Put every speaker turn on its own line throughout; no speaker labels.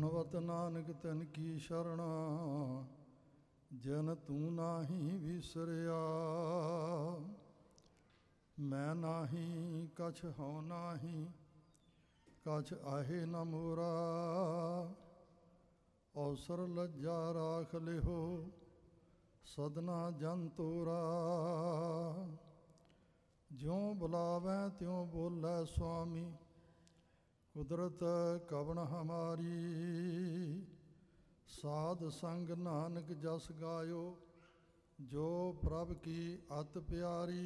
ਬਣਵਤ ਨਾਨਕ ਤਨ ਕੀ ਸ਼ਰਣਾ, ਜਨ ਤੂੰ ਨਾਹੀਂ ਵਿਸਰਿਆ। ਮੈਂ ਨਾਹੀਂ ਕਛ ਹਉ ਨਾਹੀਂ, ਕਛ ਆਹੇ ਨ ਮੋਰਾ। ਅਵਸਰ ਲੱਜਾ ਰਾਖ ਲਿਹੋ, ਸਦਨਾ ਜਨ ਤੋਰਾ। ਜਿਉ ਬੁਲਾਵੈ ਤਿਉ ਬੋਲੇ ਸੁਆਮੀ, ਕੁਦਰਤ ਕਵਣ ਹਮਾਰੀ। ਸਾਧ ਸੰਗ ਨਾਨਕ ਜਸ ਗਾਇਓ, ਜੋ ਪ੍ਰਭ ਕੀ ਅਤ ਪਿਆਰੀ।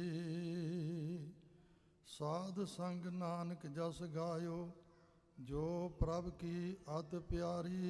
ਸਾਧ ਸੰਗ ਨਾਨਕ ਜਸ ਗਾਇਓ, ਜੋ ਪ੍ਰਭ ਕੀ ਅਤ ਪਿਆਰੀ।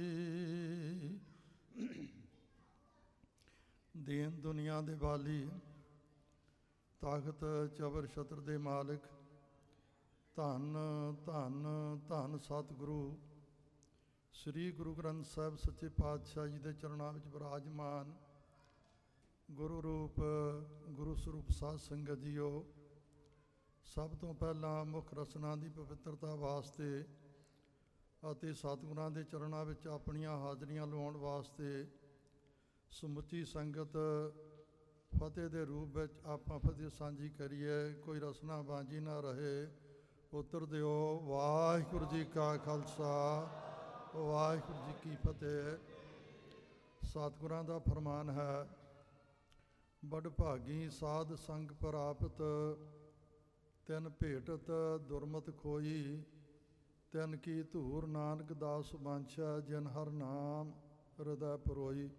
ਦੀਨ ਦੁਨੀਆ ਦੇ ਵਾਲੀ, ਤਾਕਤ ਚਬਰ ਛਤਰ ਦੇ ਮਾਲਕ, ਧੰਨ ਧੰਨ ਧੰਨ ਸਤਿਗੁਰੂ ਸ੍ਰੀ ਗੁਰੂ ਗ੍ਰੰਥ ਸਾਹਿਬ ਸੱਚੇ ਪਾਤਸ਼ਾਹ ਜੀ ਦੇ ਚਰਨਾਂ ਵਿੱਚ ਵਿਰਾਜਮਾਨ ਗੁਰੂ ਰੂਪ ਗੁਰੂ ਸਰੂਪ ਸਾਧ ਸੰਗਤ ਜੀਓ। ਸਭ ਤੋਂ ਪਹਿਲਾਂ ਮੁੱਖ ਰਸਨਾ ਦੀ ਪਵਿੱਤਰਤਾ ਵਾਸਤੇ ਅਤੇ ਸਤਿਗੁਰਾਂ ਦੇ ਚਰਨਾਂ ਵਿੱਚ ਆਪਣੀਆਂ ਹਾਜ਼ਰੀਆਂ ਲਵਾਉਣ ਵਾਸਤੇ ਸਮੁੱਚੀ ਸੰਗਤ ਫਤਿਹ ਦੇ ਰੂਪ ਵਿੱਚ ਆਪਾਂ ਫਤਿਹ ਸਾਂਝੀ ਕਰੀਏ। ਕੋਈ ਰਸਨਾ ਬਾਂਝੀ ਨਾ ਰਹੇ। ਉੱਤਰ ਦਿਓ ਵਾਹਿਗੁਰੂ ਜੀ ਕਾ ਖਾਲਸਾ, ਵਾਹਿਗੁਰੂ ਜੀ ਕੀ ਫਤਿਹ। ਸਤਿਗੁਰਾਂ ਦਾ ਫਰਮਾਨ ਹੈ, ਬੜ ਭਾਗੀ ਸਾਧ ਸੰਗ ਪ੍ਰਾਪਤ, ਤਿਨ ਭੇਟਤ ਦੁਰਮਤ ਖੋਈ। ਤਿਨ ਕੀ ਧੂਰ ਨਾਨਕ ਦਾਸ ਬਾਂਛੈ, ਜਿਨ ਹਰ ਨਾਮ ਹਿਰਦੈ ਪਰੋਈ।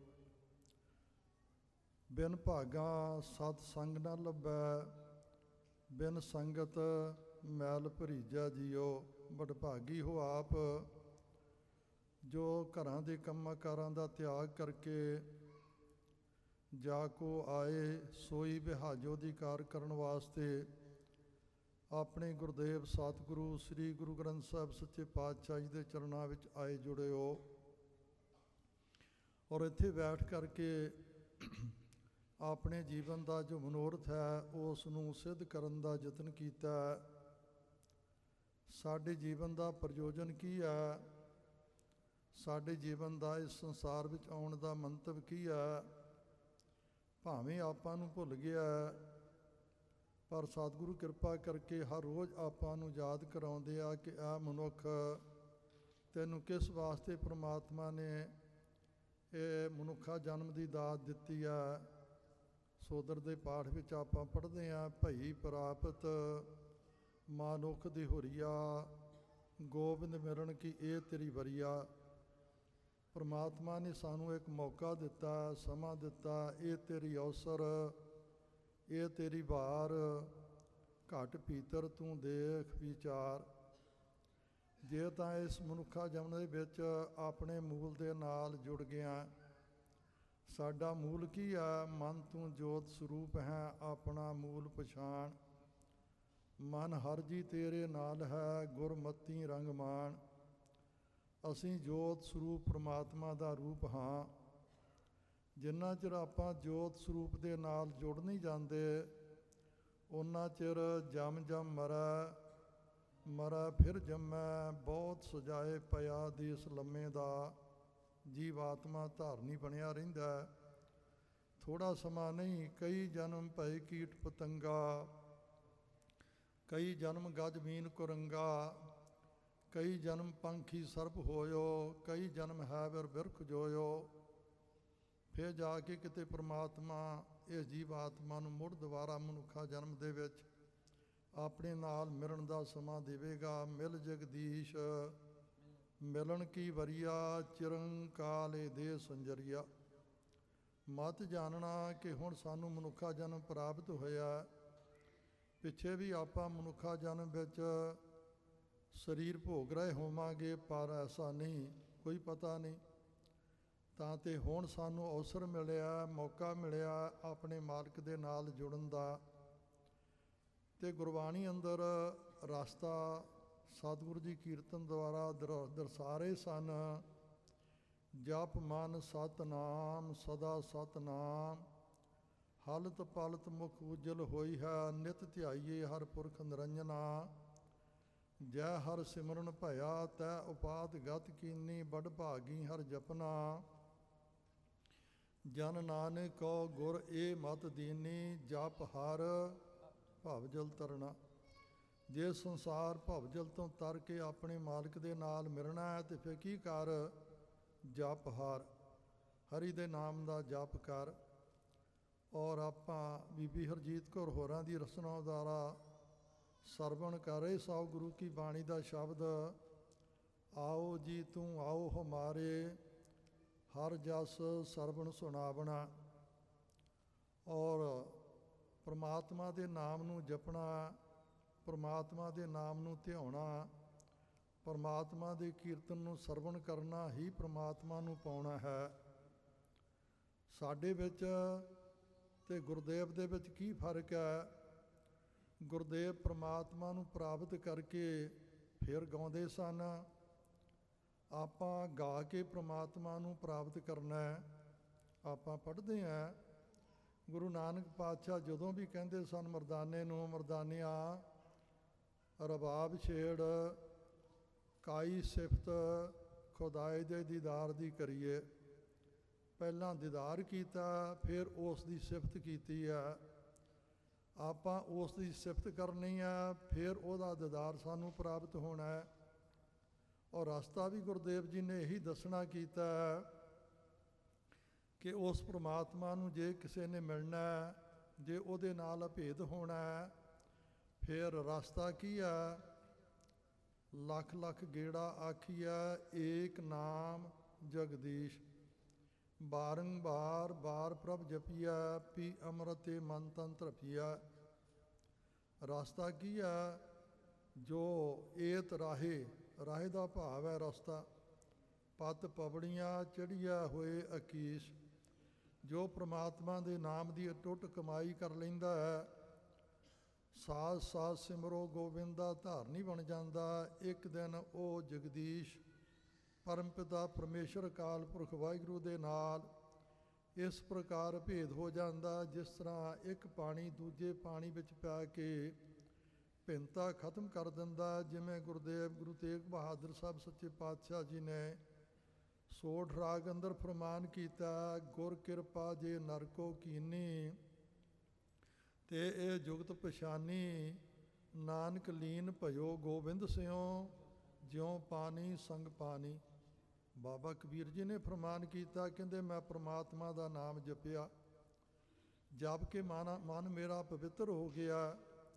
ਬਿਨ ਭਾਗਾ ਸਤ ਸੰਗ ਨਾ ਲੱਭੈ, ਬਿਨ ਸੰਗਤ ਮੈਲ ਭਰੀਜੈ ਜੀਓ। ਬੜ ਭਾਗੀ ਹੋ ਆਪ, ਜੋ ਘਰਾਂ ਦੇ ਕੰਮਾਂ ਕਾਰਾਂ ਦਾ ਤਿਆਗ ਕਰਕੇ ਜਾ ਕੋ ਆਏ, ਸੋਈ ਬਿਹਾਜੋ ਦੀ ਕਾਰ ਕਰਨ ਵਾਸਤੇ ਆਪਣੇ ਗੁਰਦੇਵ ਸਤਿਗੁਰੂ ਸ੍ਰੀ ਗੁਰੂ ਗ੍ਰੰਥ ਸਾਹਿਬ ਸੱਚੇ ਪਾਤਸ਼ਾਹ ਜੀ ਦੇ ਚਰਨਾਂ ਵਿੱਚ ਆਏ ਜੁੜੇ ਹੋ। ਔਰ ਇੱਥੇ ਬੈਠ ਕਰਕੇ ਆਪਣੇ ਜੀਵਨ ਦਾ ਜੋ ਮਨੋਰਥ ਹੈ ਉਸ ਨੂੰ ਸਿੱਧ ਕਰਨ ਦਾ ਯਤਨ ਕੀਤਾ। ਸਾਡੇ ਜੀਵਨ ਦਾ ਪ੍ਰਯੋਜਨ ਕੀ ਹੈ? ਸਾਡੇ ਜੀਵਨ ਦਾ ਇਸ ਸੰਸਾਰ ਵਿੱਚ ਆਉਣ ਦਾ ਮੰਤਵ ਕੀ ਹੈ? ਭਾਵੇਂ ਆਪਾਂ ਨੂੰ ਭੁੱਲ ਗਿਆ, ਪਰ ਸਤਿਗੁਰੂ ਕਿਰਪਾ ਕਰਕੇ ਹਰ ਰੋਜ਼ ਆਪਾਂ ਨੂੰ ਯਾਦ ਕਰਾਉਂਦੇ ਆ ਕਿ ਆ ਮਨੁੱਖ, ਤੈਨੂੰ ਕਿਸ ਵਾਸਤੇ ਪ੍ਰਮਾਤਮਾ ਨੇ ਇਹ ਮਨੁੱਖਾ ਜਨਮ ਦੀ ਦਾਤ ਦਿੱਤੀ ਆ। ਸੋਦਰ ਦੇ ਪਾਠ ਵਿੱਚ ਆਪਾਂ ਪੜ੍ਹਦੇ ਹਾਂ, ਭਈ ਪ੍ਰਾਪਤ ਮਾਨੁਖ ਦੀ ਹੁਰੀਆ, ਗੋਬਿੰਦ ਮਿਲਣ ਕੀ ਇਹ ਤੇਰੀ ਵਰੀਆ। ਪਰਮਾਤਮਾ ਨੇ ਸਾਨੂੰ ਇੱਕ ਮੌਕਾ ਦਿੱਤਾ, ਸਮਾਂ ਦਿੱਤਾ। ਇਹ ਤੇਰੀ ਅਵਸਰ, ਇਹ ਤੇਰੀ ਵਾਰ, ਘਟ ਭੀਤਰ ਤੂੰ ਦੇਖ ਵਿਚਾਰ। ਜੇ ਤਾਂ ਇਸ ਮਨੁੱਖਾ ਜਨਮ ਦੇ ਵਿੱਚ ਆਪਣੇ ਮੂਲ ਦੇ ਨਾਲ ਜੁੜ ਗਿਆ। ਸਾਡਾ ਮੂਲ ਕੀ ਹੈ? ਮਨ ਤੂੰ ਜੋਤ ਸਰੂਪ ਹੈ, ਆਪਣਾ ਮੂਲ ਪਛਾਣ। ਮਨ ਹਰ ਜੀ ਤੇਰੇ ਨਾਲ ਹੈ, ਗੁਰਮਤੀ ਰੰਗ ਮਾਣ। ਅਸੀਂ ਜੋਤ ਸਰੂਪ ਪਰਮਾਤਮਾ ਦਾ ਰੂਪ ਹਾਂ। ਜਿੰਨਾ ਚਿਰ ਆਪਾਂ ਜੋਤ ਸਰੂਪ ਦੇ ਨਾਲ ਜੁੜ ਨਹੀਂ ਜਾਂਦੇ, ਉਨਾ ਚਿਰ ਜਮ ਜਮ ਮਰੈ, ਮਰੈ ਫਿਰ ਜੰਮੈ। ਬਹੁਤ ਸਜਾਏ ਪਿਆ ਦੇਸ ਲੰਮੇ ਦਾ, ਜੀਵ ਆਤਮਾ ਧਾਰਨੀ ਬਣਿਆ ਰਹਿੰਦਾ। ਥੋੜ੍ਹਾ ਸਮਾਂ ਨਹੀਂ, ਕਈ ਜਨਮ ਭਏ ਕੀਟ ਪਤੰਗਾ, ਕਈ ਜਨਮ ਗਜ ਮੀਨ ਕੁਰੰਗਾ। ਕਈ ਜਨਮ ਪੰਖੀ ਸਰਪ ਹੋਇਓ, ਕਈ ਜਨਮ ਹੈ ਬਿਰ ਬਿਰਖ ਜੋਇਓ। ਫਿਰ ਜਾ ਕੇ ਕਿਤੇ ਪ੍ਰਮਾਤਮਾ ਇਸ ਜੀਵ ਆਤਮਾ ਨੂੰ ਮੁੜ ਦੁਬਾਰਾ ਮਨੁੱਖਾ ਜਨਮ ਦੇ ਵਿੱਚ ਆਪਣੇ ਨਾਲ ਮਿਲਣ ਦਾ ਸਮਾਂ ਦੇਵੇਗਾ। ਮਿਲ ਜਗਦੀਸ਼ ਮਿਲਣ ਕੀ ਵਰੀਆ, ਚਿਰੰਕਾਲੇ ਦੇ ਸੰਜਰੀਆ। ਮਤ ਜਾਣਨਾ ਕਿ ਹੁਣ ਸਾਨੂੰ ਮਨੁੱਖਾ ਜਨਮ ਪ੍ਰਾਪਤ ਹੋਇਆ। ਪਿੱਛੇ ਵੀ ਆਪਾਂ ਮਨੁੱਖਾ ਜਨਮ ਵਿੱਚ ਸਰੀਰ ਭੋਗ ਰਹੇ ਹੋਵਾਂਗੇ, ਪਰ ਐਸਾ ਨਹੀਂ, ਕੋਈ ਪਤਾ ਨਹੀਂ। ਤਾਂ ਤੇ ਹੁਣ ਸਾਨੂੰ ਅਵਸਰ ਮਿਲਿਆ, ਮੌਕਾ ਮਿਲਿਆ ਆਪਣੇ ਮਾਲਕ ਦੇ ਨਾਲ ਜੁੜਨ ਦਾ। ਅਤੇ ਗੁਰਬਾਣੀ ਅੰਦਰ ਰਸਤਾ ਸਤਿਗੁਰੂ ਜੀ ਕੀਰਤਨ ਦੁਆਰਾ ਦਰਸਾ ਰਹੇ ਸਨ। ਜਪ ਮਨ ਸਤਿਨਾਮ, ਸਦਾ ਸਤਿਨਾਮ। ਹਲਤ ਪਲਤ ਮੁਖ ਉਜਲ ਹੋਈ ਹੈ, ਨਿਤ ਧਿਆਈਏ ਹਰ ਪੁਰਖ ਨਿਰੰਜਨਾ। ਜੈ ਹਰ ਸਿਮਰਨ ਭਇਆ ਤੈ ਉਪਾਤ ਗਤ ਕੀਨੀ ਬੜ ਭਾਗੀ ਹਰ ਜਪਨਾ। ਜਨ ਨਾਨਕ ਕੋ ਗੁਰ ਏ ਮਤ ਦੀਨੀ ਜਪ ਹਰ ਭਵ ਜਲ ਤਰਨਾ। ਜੇ ਸੰਸਾਰ ਭਵ ਜਲ ਤੋਂ ਤਰ ਕੇ ਆਪਣੇ ਮਾਲਕ ਦੇ ਨਾਲ ਮਿਲਣਾ ਹੈ ਤੇ ਫਿਰ ਕੀ ਕਰ? ਜਪ ਹਰ, ਹਰੀ ਦੇ ਨਾਮ ਦਾ ਜਪ ਕਰ। ਔਰ ਆਪਾਂ ਬੀਬੀ ਹਰਜੀਤ ਕੌਰ ਹੋਰਾਂ ਦੀ ਰਸਨਾ ਦੁਆਰਾ ਸਰਵਣ ਕਰ ਰਹੇ ਸੋ ਗੁਰੂ ਕੀ ਬਾਣੀ ਦਾ ਸ਼ਬਦ। ਆਓ ਜੀ ਤੂੰ ਆਓ ਹਮਾਰੇ ਹਰ ਜਸ ਸਰਵਣ ਸੁਣਾਵਣਾ। ਔਰ ਪਰਮਾਤਮਾ ਦੇ ਨਾਮ ਨੂੰ ਜਪਣਾ, ਪਰਮਾਤਮਾ ਦੇ ਨਾਮ ਨੂੰ ਧਿਆਉਣਾ, ਪਰਮਾਤਮਾ ਦੇ ਕੀਰਤਨ ਨੂੰ ਸਰਵਣ ਕਰਨਾ ਹੀ ਪਰਮਾਤਮਾ ਨੂੰ ਪਾਉਣਾ ਹੈ। ਸਾਡੇ ਵਿੱਚ ਤੇ ਗੁਰਦੇਵ ਦੇ ਵਿੱਚ ਕੀ ਫਰਕ ਹੈ? ਗੁਰਦੇਵ ਪਰਮਾਤਮਾ ਨੂੰ ਪ੍ਰਾਪਤ ਕਰਕੇ ਫਿਰ ਗਾਉਂਦੇ ਸਨ, ਆਪਾਂ ਗਾ ਕੇ ਪ੍ਰਮਾਤਮਾ ਨੂੰ ਪ੍ਰਾਪਤ ਕਰਨਾ ਹੈ। ਆਪਾਂ ਪੜ੍ਹਦੇ ਹਾਂ ਗੁਰੂ ਨਾਨਕ ਪਾਤਸ਼ਾਹ ਜਦੋਂ ਵੀ ਕਹਿੰਦੇ ਸਨ ਮਰਦਾਨੇ ਨੂੰ, ਮਰਦਾਨਿਆਂ ਰਬਾਬ ਛੇੜ ਕਾਈ ਸਿਫਤ ਖੁਦਾਏ ਦੇ ਦੀਦਾਰ ਦੀ ਕਰੀਏ। ਪਹਿਲਾਂ ਦੀਦਾਰ ਕੀਤਾ, ਫਿਰ ਉਸ ਦੀ ਸਿਫਤ ਕੀਤੀ ਹੈ। ਆਪਾਂ ਉਸ ਦੀ ਸਿਫਤ ਕਰਨੀ ਹੈ, ਫਿਰ ਉਹਦਾ ਦੀਦਾਰ ਸਾਨੂੰ ਪ੍ਰਾਪਤ ਹੋਣਾ ਹੈ। ਔਰ ਰਸਤਾ ਵੀ ਗੁਰਦੇਵ ਜੀ ਨੇ ਇਹੀ ਦੱਸਣਾ ਕੀਤਾ ਕਿ ਉਸ ਪ੍ਰਮਾਤਮਾ ਨੂੰ ਜੇ ਕਿਸੇ ਨੇ ਮਿਲਣਾ, ਜੇ ਉਹਦੇ ਨਾਲ ਅਭੇਦ ਹੋਣਾ, ਫਿਰ ਰਸਤਾ ਕੀ ਆ? ਲੱਖ ਲੱਖ ਗੇੜਾ ਆਖੀਆ ਏਕ ਨਾਮ ਜਗਦੀਸ਼। ਬਾਰੰਬਾਰ ਬਾਰ ਪ੍ਰਭ ਜਪੀਆ ਪੀ ਅੰਮ੍ਰਿਤੇ ਮਨ ਤਨ ਤ੍ਰਪੀਆ। ਰਸਤਾ ਕੀ ਆ? ਜੋ ਏਤ ਰਾਹੇ, ਰਾਹੇ ਦਾ ਭਾਵ ਹੈ ਰਸਤਾ। ਪਤ ਪਵੜੀਆਂ ਚੜ੍ਹਿਆ ਹੋਏ ਅਕੀਸ਼। ਜੋ ਪ੍ਰਮਾਤਮਾ ਦੇ ਨਾਮ ਦੀ ਅਟੁੱਟ ਕਮਾਈ ਕਰ ਲੈਂਦਾ ਹੈ, ਸਾਜ ਸਾਜ ਸਿਮਰੋ ਗੋਬਿੰਦ ਦਾ ਧਾਰਨੀ ਬਣ ਜਾਂਦਾ। ਇੱਕ ਦਿਨ ਉਹ ਜਗਦੀਸ਼ ਪਰਮ ਪਿਤਾ ਪਰਮੇਸ਼ਰ ਅਕਾਲ ਪੁਰਖ ਵਾਹਿਗੁਰੂ ਦੇ ਨਾਲ ਇਸ ਪ੍ਰਕਾਰ ਭੇਦ ਹੋ ਜਾਂਦਾ, ਜਿਸ ਤਰ੍ਹਾਂ ਇੱਕ ਪਾਣੀ ਦੂਜੇ ਪਾਣੀ ਵਿੱਚ ਪੈ ਕੇ ਭਿੰਨਤਾ ਖਤਮ ਕਰ ਦਿੰਦਾ। ਜਿਵੇਂ ਗੁਰਦੇਵ ਗੁਰੂ ਤੇਗ ਬਹਾਦਰ ਸਾਹਿਬ ਸੱਚੇ ਪਾਤਸ਼ਾਹ ਜੀ ਨੇ ਸੋਠ ਰਾਗ ਅੰਦਰ ਫਰਮਾਨ ਕੀਤਾ, ਗੁਰ ਕਿਰਪਾ ਜੇ ਨਰ ਕੋ ਕੀਨੀ ਤੇ ਇਹ ਜੁਗਤ ਪਛਾਨੀ। ਨਾਨਕ ਲੀਨ ਭਇਓ ਗੋਬਿੰਦ ਸਿਉ ਜਿਉ ਪਾਣੀ ਸੰਗ ਪਾਣੀ। ਬਾਬਾ ਕਬੀਰ ਜੀ ਨੇ ਫਰਮਾਨ ਕੀਤਾ, ਕਹਿੰਦੇ ਮੈਂ ਪ੍ਰਮਾਤਮਾ ਦਾ ਨਾਮ ਜਪਿਆ, ਜਪ ਕੇ ਮਨ ਮੇਰਾ ਪਵਿੱਤਰ ਹੋ ਗਿਆ।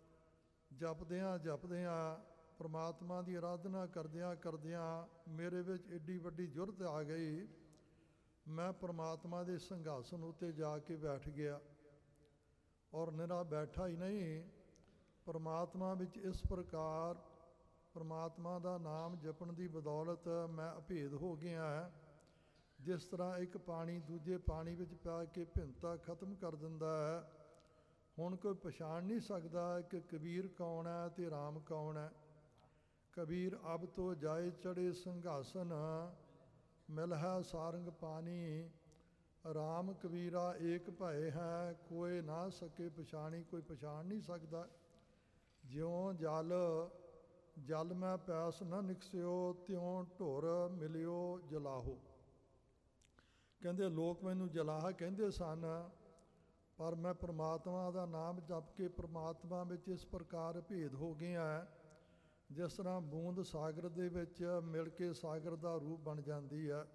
ਜਪਦਿਆਂ ਜਪਦਿਆਂ ਪਰਮਾਤਮਾ ਦੀ ਆਰਾਧਨਾ ਕਰਦਿਆਂ ਕਰਦਿਆਂ ਮੇਰੇ ਵਿੱਚ ਏਡੀ ਵੱਡੀ ਜੁਰਤ ਆ ਗਈ, ਮੈਂ ਪਰਮਾਤਮਾ ਦੇ ਸਿੰਘਾਸਨ ਉੱਤੇ ਜਾ ਕੇ ਬੈਠ ਗਿਆ। ਔਰ ਨਿਰਾ ਬੈਠਾ ਹੀ ਨਹੀਂ, ਪਰਮਾਤਮਾ ਵਿੱਚ ਇਸ ਪ੍ਰਕਾਰ ਪਰਮਾਤਮਾ ਦਾ ਨਾਮ ਜਪਣ ਦੀ ਬਦੌਲਤ ਮੈਂ ਅਭੇਦ ਹੋ ਗਿਆ। ਜਿਸ ਤਰ੍ਹਾਂ ਇੱਕ ਪਾਣੀ ਦੂਜੇ ਪਾਣੀ ਵਿੱਚ ਪਾ ਕੇ ਭਿੰਨਤਾ ਖਤਮ ਕਰ ਦਿੰਦਾ ਹੈ। ਹੁਣ ਕੋਈ ਪਛਾਣ ਨਹੀਂ ਸਕਦਾ ਕਿ ਕਬੀਰ ਕੌਣ ਹੈ ਤੇ ਰਾਮ ਕੌਣ ਹੈ। ਕਬੀਰ ਅਬ ਤੋਂ ਜਾਏ ਚੜੇ ਸਿੰਘਾਸਨ, ਮਿਲ ਹੈ ਸਾਰੰਗ ਪਾਣੀ। ਰਾਮ ਕਬੀਰਾ ਏਕ ਭਏ ਹੈ, ਕੋਏ ਨਾ ਸਕੇ ਪਛਾਣੀ। ਕੋਈ ਪਛਾਣ ਨਹੀਂ ਸਕਦਾ। ਜਿਉਂ ਜਲ ਜਲ ਮੈਂ ਪਿਆਸ ਨ ਨਿਕਸਿਓ, ਤਿਉਂ ਢੁਰ ਮਿਲਿਓ ਜਲਾਹੋ। ਕਹਿੰਦੇ ਲੋਕ ਮੈਨੂੰ ਜਲਾਹ ਕਹਿੰਦੇ ਸਨ, ਪਰ ਮੈਂ ਪ੍ਰਮਾਤਮਾ ਦਾ ਨਾਮ ਜਪ ਕੇ ਪ੍ਰਮਾਤਮਾ ਵਿੱਚ ਇਸ ਪ੍ਰਕਾਰ ਭੇਦ ਹੋ ਗਿਆ, ਜਿਸ ਤਰ੍ਹਾਂ ਬੂੰਦ ਸਾਗਰ ਦੇ ਵਿੱਚ ਮਿਲ ਕੇ ਸਾਗਰ ਦਾ ਰੂਪ ਬਣ ਜਾਂਦੀ ਹੈ।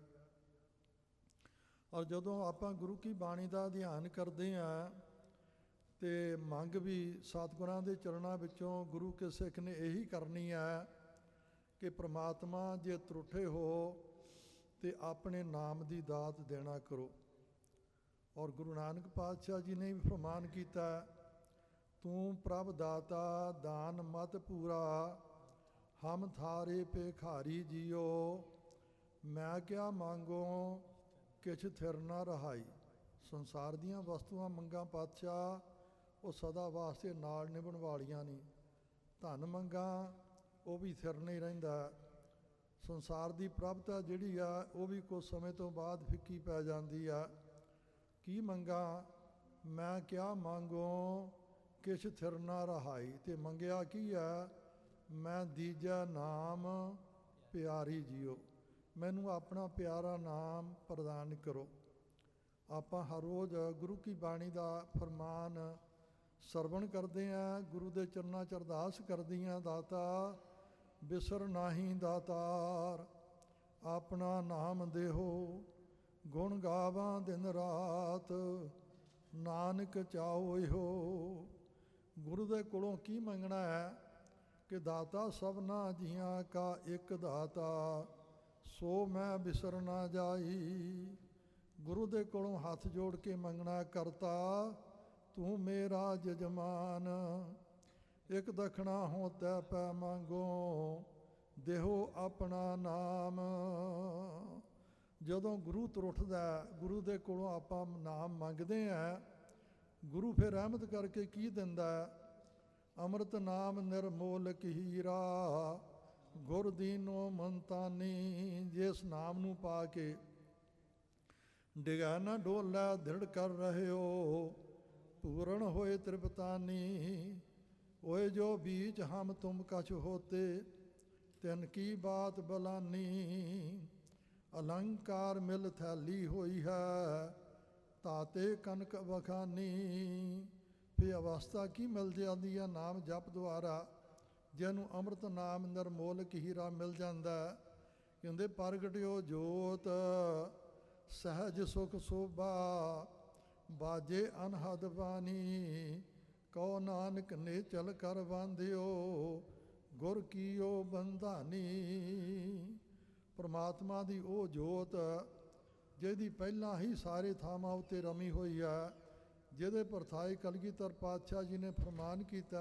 ਔਰ ਜਦੋਂ ਆਪਾਂ ਗੁਰੂ ਕੀ ਬਾਣੀ ਦਾ ਅਧਿਐਨ ਕਰਦੇ ਹਾਂ ਤੇ ਮੰਗ ਵੀ ਸਤਿਗੁਰਾਂ ਦੇ ਚਰਨਾਂ ਵਿੱਚੋਂ ਗੁਰੂ ਕੇ ਸਿੱਖ ਨੇ ਇਹੀ ਕਰਨੀ ਹੈ ਕਿ ਪ੍ਰਮਾਤਮਾ ਜੇ ਤਰੁੱਠੇ ਹੋ ਤੇ ਆਪਣੇ ਨਾਮ ਦੀ ਦਾਤ ਦੇਣਾ ਕਰੋ। ਔਰ ਗੁਰੂ ਨਾਨਕ ਪਾਤਸ਼ਾਹ ਜੀ ਨੇ ਵੀ ਫਰਮਾਨ ਕੀਤਾ, ਤੂੰ ਪ੍ਰਭ ਦਾਤਾ ਦਾਨ ਮਤ ਪੂਰਾ, ਹਮ ਥਾਰੇ ਭੇਖਾਰੀ ਜੀਓ। ਮੈਂ ਕਿਆ ਮੰਗੋ ਕਿਛ ਥਿਰ ਨਾ ਰਹਾਈ। ਸੰਸਾਰ ਦੀਆਂ ਵਸਤੂਆਂ ਮੰਗਾਂ ਪਾਤਸ਼ਾਹ ਉਹ ਸਦਾ ਵਾਸਤੇ ਨਾਲ ਨਿਭਣ ਵਾਲੀਆਂ ਨਹੀਂ। ਧਨ ਮੰਗਾਂ ਉਹ ਵੀ ਥਿਰ ਨਹੀਂ ਰਹਿੰਦਾ। ਸੰਸਾਰ ਦੀ ਪ੍ਰਭਤਾ ਜਿਹੜੀ ਆ ਉਹ ਵੀ ਕੁਝ ਸਮੇਂ ਤੋਂ ਬਾਅਦ ਫਿੱਕੀ ਪੈ ਜਾਂਦੀ ਆ। ਕੀ ਮੰਗਾਂ? ਮੈਂ ਕਿਆ ਮੰਗੋ ਕਿਛ ਥਿਰ ਨਾ ਰਹਾਈ। ਤੇ ਮੰਗਿਆ ਕੀ ਆ? ਮੈਂ ਦੀਜੈ ਨਾਮ ਪਿਆਰੀ ਜੀਓ। ਮੈਨੂੰ ਆਪਣਾ ਪਿਆਰਾ ਨਾਮ ਪ੍ਰਦਾਨ ਕਰੋ। ਆਪਾਂ ਹਰ ਰੋਜ਼ ਗੁਰੂ ਕੀ ਬਾਣੀ ਦਾ ਫਰਮਾਨ ਸਰਵਣ ਕਰਦੇ ਹਾਂ, ਗੁਰੂ ਦੇ ਚਰਨਾਂ 'ਚ ਅਰਦਾਸ ਕਰਦੀ ਹਾਂ, ਦਾਤਾ ਬਿਸਰ ਨਾਹੀਂ ਦਾਤਾਰ, ਆਪਣਾ ਨਾਮ ਦੇਹੋ, ਗੁਣ ਗਾਵਾਂ ਦਿਨ ਰਾਤ, ਨਾਨਕ ਚਾਹੋ ਇਹੋ। ਗੁਰੂ ਦੇ ਕੋਲੋਂ ਕੀ ਮੰਗਣਾ ਹੈ ਕਿ ਦਾਤਾ ਸਭਨਾ ਜੀਆਂ ਕਾ ਇੱਕ ਦਾਤਾ, ਸੋ ਮੈਂ ਬਿਸਰ ਨਾ ਜਾਈ। ਗੁਰੂ ਦੇ ਕੋਲੋਂ ਹੱਥ ਜੋੜ ਕੇ ਮੰਗਣਾ, ਕਰਤਾ ਤੂੰ ਮੇਰਾ ਜਜਮਾਨ, ਇੱਕ ਦਖਣਾ ਹੋ ਤੈ ਪੈ ਮੰਗੋ, ਦੇਹੋ ਆਪਣਾ ਨਾਮ। ਜਦੋਂ ਗੁਰੂ ਤੁਰ ਉੱਠਦਾ, ਗੁਰੂ ਦੇ ਕੋਲੋਂ ਆਪਾਂ ਨਾਮ ਮੰਗਦੇ ਹਾਂ, ਗੁਰੂ ਫਿਰ ਰਹਿਮਤ ਕਰਕੇ ਕੀ ਦਿੰਦਾ? ਅੰਮ੍ਰਿਤ ਨਾਮ ਨਿਰਮੋਲਕ ਹੀਰਾ, ਗੁਰ ਦੀਨੋ ਮੰਤਾਨੀ। ਜਿਸ ਨਾਮ ਨੂੰ ਪਾ ਕੇ ਡਿਗਾ ਨਾ ਡੋਲਾ ਦ੍ਰਿੜ ਕਰ ਰਹਿਓ, ਪੂਰਨ ਹੋਏ ਤ੍ਰਿਪਤਾਨੀ। ਓਏ ਜੋ ਬੀਚ ਹਮ ਤੁਮ ਕਛ ਹੋਤੇ, ਤਿਨ ਕੀ ਬਾਤ ਬਲਾਨੀ। ਅਲੰਕਾਰ ਮਿਲ ਥੈਲੀ ਹੋਈ ਹੈ, ਤਾਤੇ ਕਨਕ ਵਖਾਨੀ। ਫਿਰ ਅਵਸਥਾ ਕੀ ਮਿਲ ਜਾਂਦੀ ਹੈ ਨਾਮ ਜਪ ਦੁਆਰਾ, ਜਿਹਨੂੰ ਅੰਮ੍ਰਿਤ ਨਾਮ ਨਿਰਮੋਲਕ ਹੀਰਾ ਮਿਲ ਜਾਂਦਾ। ਕਹਿੰਦੇ ਪ੍ਰਗਟਿਓ ਜੋਤ, ਸਹਿਜ ਸੁਖ ਸੋਭਾ, ਬਾਜੇ ਅਨਹਦ ਬਾਣੀ। ਕਉ ਨਾਨਕ ਨੇ ਚਲ ਕਰ ਬਾਂਧਿਓ, ਗੁਰ ਕੀਓ ਬੰਧਾਨੀ। ਪਰਮਾਤਮਾ ਦੀ ਉਹ ਜੋਤ ਜਿਹਦੀ ਪਹਿਲਾਂ ਹੀ ਸਾਰੇ ਥਾਵਾਂ ਉੱਤੇ ਰਮੀ ਹੋਈ ਹੈ, ਜਿਹਦੇ ਪਰਥਾਏ ਕਲਗੀਧਰ ਪਾਤਸ਼ਾਹ ਜੀ ਨੇ ਫਰਮਾਨ ਕੀਤਾ,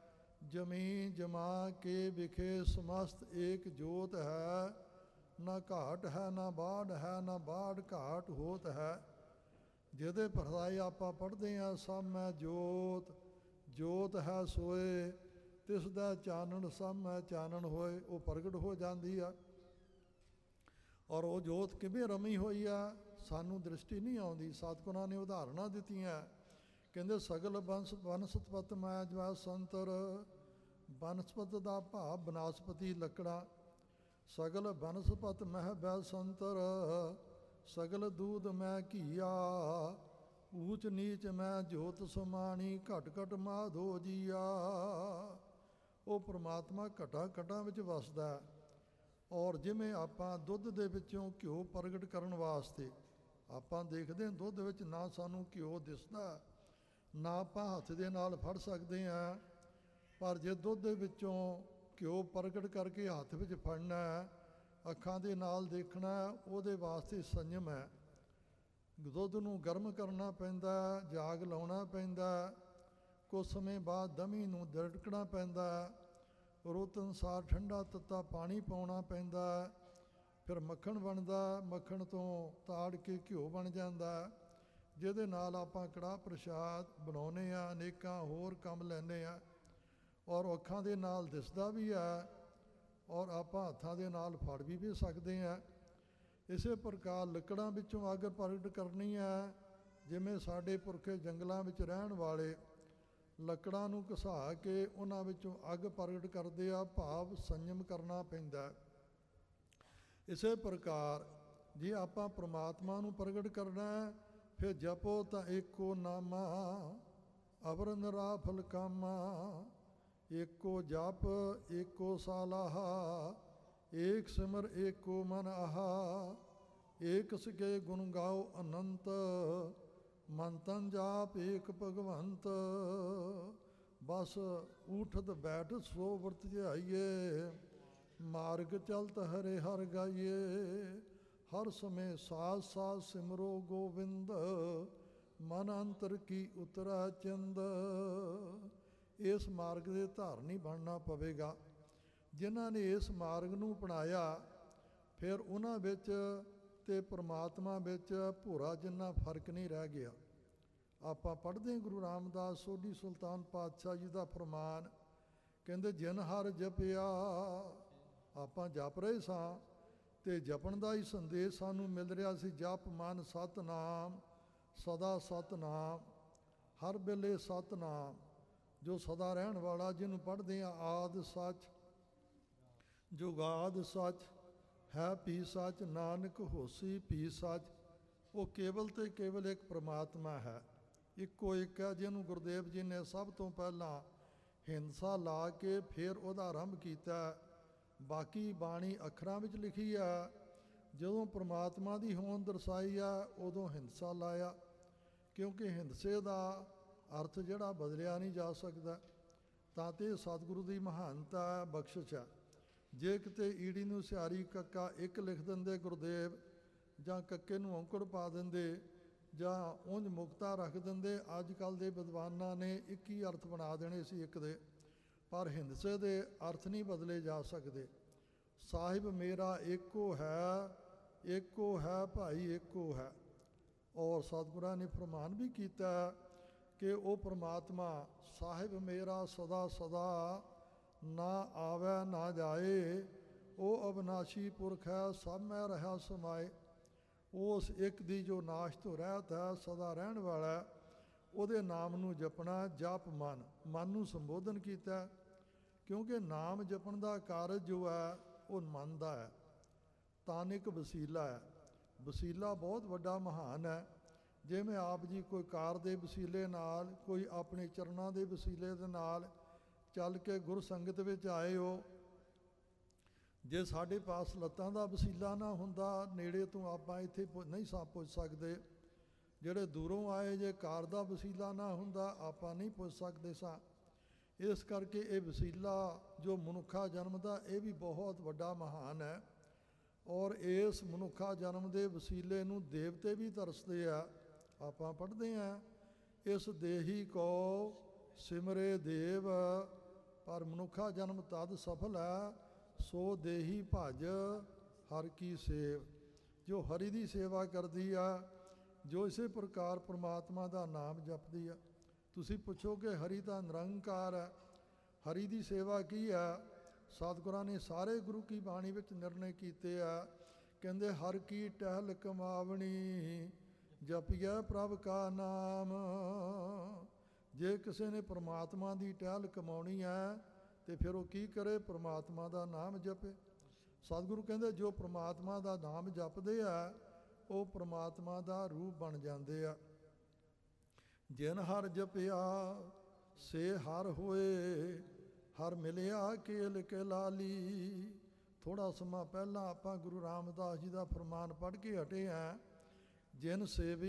ਜਮੀ ਜਮਾ ਕੇ ਵਿਖੇ ਸਮਸਤ ਏਕ ਜੋਤ ਹੈ, ਨਾ ਘਾਟ ਹੈ ਨਾ ਬਾੜ ਹੈ, ਨਾ ਬਾੜ ਘਾਟ ਹੋਤ ਹੈ। ਜਿਹਦੇ ਪਰਥਾਏ ਆਪਾਂ ਪੜ੍ਹਦੇ ਹਾਂ, ਸਭ ਮੈਂ ਜੋਤ, ਜੋਤ ਹੈ ਸੋਏ, ਤਿਸ ਦਾ ਚਾਨਣ ਸਭ ਮੈਂ ਚਾਨਣ ਹੋਏ, ਉਹ ਪ੍ਰਗਟ ਹੋ ਜਾਂਦੀ ਆ। ਔਰ ਉਹ ਜੋਤ ਕਿਵੇਂ ਰਮੀ ਹੋਈ ਆ, ਸਾਨੂੰ ਦ੍ਰਿਸ਼ਟੀ ਨਹੀਂ ਆਉਂਦੀ। ਸਤਿਗੁਰਾਂ ਨੇ ਉਦਾਹਰਨਾਂ ਦਿੱਤੀਆਂ, ਕਹਿੰਦੇ ਸਗਲ ਬਨਸਪਤ ਮੈਂ ਜਵਾ ਸੰਤਰ। ਬਨਸਪਤ ਦਾ ਭਾਵ ਬਨਸਪਤੀ ਲੱਕੜਾਂ। ਸਗਲ ਬਨਸਪਤ ਮਹਿ ਬੈ ਸੰਤਰ, ਸਗਲ ਦੂਧ ਮੈਂ ਘੀਆ। ਊਚ ਨੀਚ ਮੈਂ ਜੋਤ ਸਮਾਣੀ, ਘਟ ਘਟ ਮਾਧੋ ਜੀਆ। ਉਹ ਪ੍ਰਮਾਤਮਾ ਘਟਾਂ ਘਟਾਂ ਵਿੱਚ ਵਸਦਾ। ਔਰ ਜਿਵੇਂ ਆਪਾਂ ਦੁੱਧ ਦੇ ਵਿੱਚੋਂ ਘਿਓ ਪ੍ਰਗਟ ਕਰਨ ਵਾਸਤੇ ਆਪਾਂ ਦੇਖਦੇ ਹਾਂ, ਦੁੱਧ ਵਿੱਚ ਨਾ ਸਾਨੂੰ ਘਿਓ ਦਿਸਦਾ, ਨਾ ਆਪਾਂ ਹੱਥ ਦੇ ਨਾਲ ਫੜ ਸਕਦੇ ਹਾਂ। ਪਰ ਜੇ ਦੁੱਧ ਦੇ ਵਿੱਚੋਂ ਘਿਓ ਪ੍ਰਗਟ ਕਰਕੇ ਹੱਥ ਵਿੱਚ ਫੜਨਾ, ਅੱਖਾਂ ਦੇ ਨਾਲ ਦੇਖਣਾ, ਉਹਦੇ ਵਾਸਤੇ ਸੰਯਮ ਹੈ। ਦੁੱਧ ਨੂੰ ਗਰਮ ਕਰਨਾ ਪੈਂਦਾ, ਜਾਗ ਲਾਉਣਾ ਪੈਂਦਾ, ਕੁਝ ਸਮੇਂ ਬਾਅਦ ਦਮੀ ਨੂੰ ਦੜਕਣਾ ਪੈਂਦਾ, ਰੁੱਤ ਅਨੁਸਾਰ ਠੰਡਾ ਤੱਤਾ ਪਾਣੀ ਪਾਉਣਾ ਪੈਂਦਾ, ਫਿਰ ਮੱਖਣ ਬਣਦਾ, ਮੱਖਣ ਤੋਂ ਤਾੜ ਕੇ ਘਿਓ ਬਣ ਜਾਂਦਾ, ਜਿਹਦੇ ਨਾਲ ਆਪਾਂ ਕੜਾਹ ਪ੍ਰਸ਼ਾਦ ਬਣਾਉਂਦੇ ਹਾਂ, ਅਨੇਕਾਂ ਹੋਰ ਕੰਮ ਲੈਂਦੇ ਹਾਂ। ਔਰ ਅੱਖਾਂ ਦੇ ਨਾਲ ਦਿਸਦਾ ਵੀ ਹੈ, ਔਰ ਆਪਾਂ ਹੱਥਾਂ ਦੇ ਨਾਲ ਫੜ ਵੀ ਸਕਦੇ ਹਾਂ। ਇਸੇ ਪ੍ਰਕਾਰ ਲੱਕੜਾਂ ਵਿੱਚੋਂ ਅੱਗ ਪ੍ਰਗਟ ਕਰਨੀ ਹੈ। ਜਿਵੇਂ ਸਾਡੇ ਪੁਰਖੇ ਜੰਗਲਾਂ ਵਿੱਚ ਰਹਿਣ ਵਾਲੇ ਲੱਕੜਾਂ ਨੂੰ ਘਸਾ ਕੇ ਉਹਨਾਂ ਵਿੱਚੋਂ ਅੱਗ ਪ੍ਰਗਟ ਕਰਦੇ ਆ, ਭਾਵ ਸੰਯਮ ਕਰਨਾ ਪੈਂਦਾ। ਇਸੇ ਪ੍ਰਕਾਰ ਜੇ ਆਪਾਂ ਪ੍ਰਮਾਤਮਾ ਨੂੰ ਪ੍ਰਗਟ ਕਰਨਾ, ਫਿਰ ਜਪੋ ਤਾਂ ਏਕੋ ਨਾਮਾ, ਅਵਰ ਨਿਰਾਫਲ ਕਾਮਾ। ਏਕੋ ਜਪ ਏਕੋ ਸਾਲਾਹਾ, ਏਕ ਸਿਮਰ ਏਕੋ ਮਨ ਆਹਾ। ਏਕ ਸਕੇ ਗੁਣ ਗਾਓ ਅਨੰਤ, ਮਨ ਤਨ ਜਾਪ ਏਕ ਭਗਵੰਤ। ਬਸ ਊਠਤ ਬੈਠ ਸੋ ਵਰਤ ਧਿਆਈਏ, ਮਾਰਗ ਚਲਤ ਹਰੇ ਹਰ ਗਾਈਏ। ਹਰ ਸਮੇਂ ਸਾਜ ਸਾਜ ਸਿਮਰੋ ਗੋਬਿੰਦ, ਮਨ ਅੰਤਰ ਕੀ ਉਤਰਾ ਚਿੰਦ। ਇਸ ਮਾਰਗ ਦੇ ਧਾਰਨੀ ਬਣਨਾ ਪਵੇਗਾ। ਜਿਨ੍ਹਾਂ ਨੇ ਇਸ ਮਾਰਗ ਨੂੰ ਅਪਣਾਇਆ, ਫਿਰ ਉਹਨਾਂ ਵਿੱਚ ਤੇ ਪ੍ਰਮਾਤਮਾ ਵਿੱਚ ਭੋਰਾ ਜਿੰਨਾ ਫਰਕ ਨਹੀਂ ਰਹਿ ਗਿਆ। ਆਪਾਂ ਪੜ੍ਹਦੇ ਗੁਰੂ ਰਾਮਦਾਸ ਸੋਢੀ ਸੁਲਤਾਨ ਪਾਤਸ਼ਾਹ ਜੀ ਦਾ ਫਰਮਾਨ, ਕਹਿੰਦੇ ਜਿਨ ਹਰ ਜਪਿਆ। ਆਪਾਂ ਜਪ ਰਹੇ ਸਾਂ ਅਤੇ ਜਪਣ ਦਾ ਹੀ ਸੰਦੇਸ਼ ਸਾਨੂੰ ਮਿਲ ਰਿਹਾ ਸੀ। ਜਪ ਮਨ ਸਤਿਨਾਮ, ਸਦਾ ਸਤਿਨਾਮ, ਹਰ ਵੇਲੇ ਸਤਿਨਾਮ, ਜੋ ਸਦਾ ਰਹਿਣ ਵਾਲਾ, ਜਿਹਨੂੰ ਪੜ੍ਹਦੇ ਹਾਂ ਆਦਿ ਸੱਚ ਜੁਗਾਦ ਸੱਚ ਹੈ ਭੀ ਸੱਚ, ਨਾਨਕ ਹੋਸੀ ਭੀ ਸੱਚ। ਉਹ ਕੇਵਲ ਤੇ ਕੇਵਲ ਇੱਕ ਪ੍ਰਮਾਤਮਾ ਹੈ, ਇੱਕੋ ਇੱਕ ਹੈ, ਜਿਹਨੂੰ ਗੁਰਦੇਵ ਜੀ ਨੇ ਸਭ ਤੋਂ ਪਹਿਲਾਂ ਹਿੰਸਾ ਲਾ ਕੇ ਫਿਰ ਉਹਦਾ ਆਰੰਭ ਕੀਤਾ। ਬਾਕੀ ਬਾਣੀ ਅੱਖਰਾਂ ਵਿੱਚ ਲਿਖੀ ਆ। ਜਦੋਂ ਪ੍ਰਮਾਤਮਾ ਦੀ ਹੋਂਦ ਦਰਸਾਈ ਆ ਉਦੋਂ ਹਿੰਸਾ ਲਾਇਆ, ਕਿਉਂਕਿ ਹਿੰਸੇ ਦਾ ਅਰਥ ਜਿਹੜਾ ਬਦਲਿਆ ਨਹੀਂ ਜਾ ਸਕਦਾ। ਤਾਂ ਤੇ ਸਤਿਗੁਰੂ ਦੀ ਮਹਾਨਤਾ ਬਖਸ਼ਿਸ਼ ਹੈ। ਜੇ ਕਿਤੇ ਈੜੀ ਨੂੰ ਸਿਆਰੀ ਕੱਕਾ ਇੱਕ ਲਿਖ ਦਿੰਦੇ ਗੁਰਦੇਵ, ਜਾਂ ਕੱਕੇ ਨੂੰ ਔਂਕੜ ਪਾ ਦਿੰਦੇ, ਜਾਂ ਉਂਝ ਮੁਕਤਾ ਰੱਖ ਦਿੰਦੇ, ਅੱਜ ਕੱਲ੍ਹ ਦੇ ਵਿਦਵਾਨਾਂ ਨੇ 21 ਅਰਥ ਬਣਾ ਦੇਣੇ ਸੀ ਇੱਕ ਦੇ, ਪਰ ਹਿੰਸੇ ਦੇ ਅਰਥ ਨਹੀਂ ਬਦਲੇ ਜਾ ਸਕਦੇ। ਸਾਹਿਬ ਮੇਰਾ ਏਕੋ ਹੈ, ਏਕੋ ਹੈ ਭਾਈ ਏਕੋ ਹੈ। ਔਰ ਸਤਿਗੁਰਾਂ ਨੇ ਫਰਮਾਨ ਵੀ ਕੀਤਾ ਕਿ ਉਹ ਪ੍ਰਮਾਤਮਾ ਸਾਹਿਬ ਮੇਰਾ ਸਦਾ ਸਦਾ, ਨਾ ਆਵੈ ਨਾ ਜਾਏ। ਉਹ ਅਬਨਾਸ਼ੀ ਪੁਰਖ ਹੈ, ਸਭ ਮੈਂ ਰਹਾ ਸਮਾਏ। ਉਸ ਇੱਕ ਦੀ ਜੋ ਨਾਸ਼ ਤੋਂ ਰਹਿਤ ਹੈ, ਸਦਾ ਰਹਿਣ ਵਾਲਾ, ਉਹਦੇ ਨਾਮ ਨੂੰ ਜਪਣਾ। ਜਪ ਮਨ, ਮਨ ਨੂੰ ਸੰਬੋਧਨ ਕੀਤਾ, ਕਿਉਂਕਿ ਨਾਮ ਜਪਣ ਦਾ ਕਾਰਜ ਜੋ ਹੈ ਉਹ ਮਨ ਦਾ ਹੈ। ਤਾਨਿਕ ਵਸੀਲਾ ਹੈ। ਵਸੀਲਾ ਬਹੁਤ ਵੱਡਾ ਮਹਾਨ ਹੈ। ਜਿਵੇਂ ਆਪ ਜੀ ਕੋਈ ਕਾਰ ਦੇ ਵਸੀਲੇ ਨਾਲ, ਕੋਈ ਆਪਣੇ ਚਰਨਾਂ ਦੇ ਵਸੀਲੇ ਦੇ ਨਾਲ ਚੱਲ ਕੇ ਗੁਰਸੰਗਤ ਵਿੱਚ ਆਏ ਹੋ। ਜੇ ਸਾਡੇ ਪਾਸ ਲੱਤਾਂ ਦਾ ਵਸੀਲਾ ਨਾ ਹੁੰਦਾ, ਨੇੜੇ ਤੋਂ ਆਪਾਂ ਇੱਥੇ ਨਹੀਂ ਸਾਂ ਪੁੱਜ ਸਕਦੇ। ਜਿਹੜੇ ਦੂਰੋਂ ਆਏ, ਜੇ ਕਾਰ ਦਾ ਵਸੀਲਾ ਨਾ ਹੁੰਦਾ, ਆਪਾਂ ਨਹੀਂ ਪੁੱਜ ਸਕਦੇ ਸਾਂ। ਇਸ ਕਰਕੇ ਇਹ ਵਸੀਲਾ ਜੋ ਮਨੁੱਖਾ ਜਨਮ ਦਾ, ਇਹ ਵੀ ਬਹੁਤ ਵੱਡਾ ਮਹਾਨ ਹੈ। ਔਰ ਇਸ ਮਨੁੱਖਾ ਜਨਮ ਦੇ ਵਸੀਲੇ ਨੂੰ ਦੇਵਤੇ ਵੀ ਤਰਸਦੇ ਆ। ਆਪਾਂ ਪੜ੍ਹਦੇ ਹਾਂ, ਇਸ ਦੇਹੀ ਕੋ ਸਿਮਰੇ ਦੇਵ, ਪਰ ਮਨੁੱਖਾ ਜਨਮ ਤਦ ਸਫਲ ਹੈ, ਸੋ ਦੇਹੀ ਭਜ ਹਰ ਕੀ ਸੇਵ। ਜੋ ਹਰੀ ਦੀ ਸੇਵਾ ਕਰਦੀ ਆ, ਜੋ ਇਸੇ ਪ੍ਰਕਾਰ ਪ੍ਰਮਾਤਮਾ ਦਾ ਨਾਮ ਜਪਦੀ ਆ। ਤੁਸੀਂ ਪੁੱਛੋਗੇ ਹਰੀ ਤਾਂ ਨਿਰੰਕਾਰ ਹੈ, ਹਰੀ ਦੀ ਸੇਵਾ ਕੀ ਹੈ? ਸਤਿਗੁਰਾਂ ਨੇ ਸਾਰੇ ਗੁਰੂ ਕੀ ਬਾਣੀ ਵਿੱਚ ਨਿਰਣੇ ਕੀਤੇ ਆ। ਕਹਿੰਦੇ ਹਰ ਕੀ ਟਹਿਲ ਕਮਾਵਣੀ, ਜਪੀਐ ਪ੍ਰਭ ਕਾ ਨਾਮ। ਜੇ ਕਿਸੇ ਨੇ ਪ੍ਰਮਾਤਮਾ ਦੀ ਟਹਿਲ ਕਮਾਉਣੀ ਹੈ ਤੇ ਫਿਰ ਉਹ ਕੀ ਕਰੇ? ਪ੍ਰਮਾਤਮਾ ਦਾ ਨਾਮ ਜਪੇ। ਸਤਿਗੁਰੂ ਕਹਿੰਦੇ ਜੋ ਪ੍ਰਮਾਤਮਾ ਦਾ ਨਾਮ ਜਪਦੇ ਆ, ਉਹ ਪ੍ਰਮਾਤਮਾ ਦਾ ਰੂਪ ਬਣ ਜਾਂਦੇ ਆ। ਜਿਨ ਹਰ ਜਪਿਆ ਸੇ ਹਰ ਹੋਏ, ਹਰ ਮਿਲਿਆ ਕੇਲ ਕੇ ਲਾਲੀ। ਥੋੜਾ ਸਮਾਂ ਪਹਿਲਾਂ ਆਪਾਂ ਗੁਰੂ ਰਾਮਦਾਸ ਜੀ ਦਾ ਫਰਮਾਨ ਪੜ੍ਹ ਕੇ ਹਟੇ ਹਾਂ, ਜਿਨ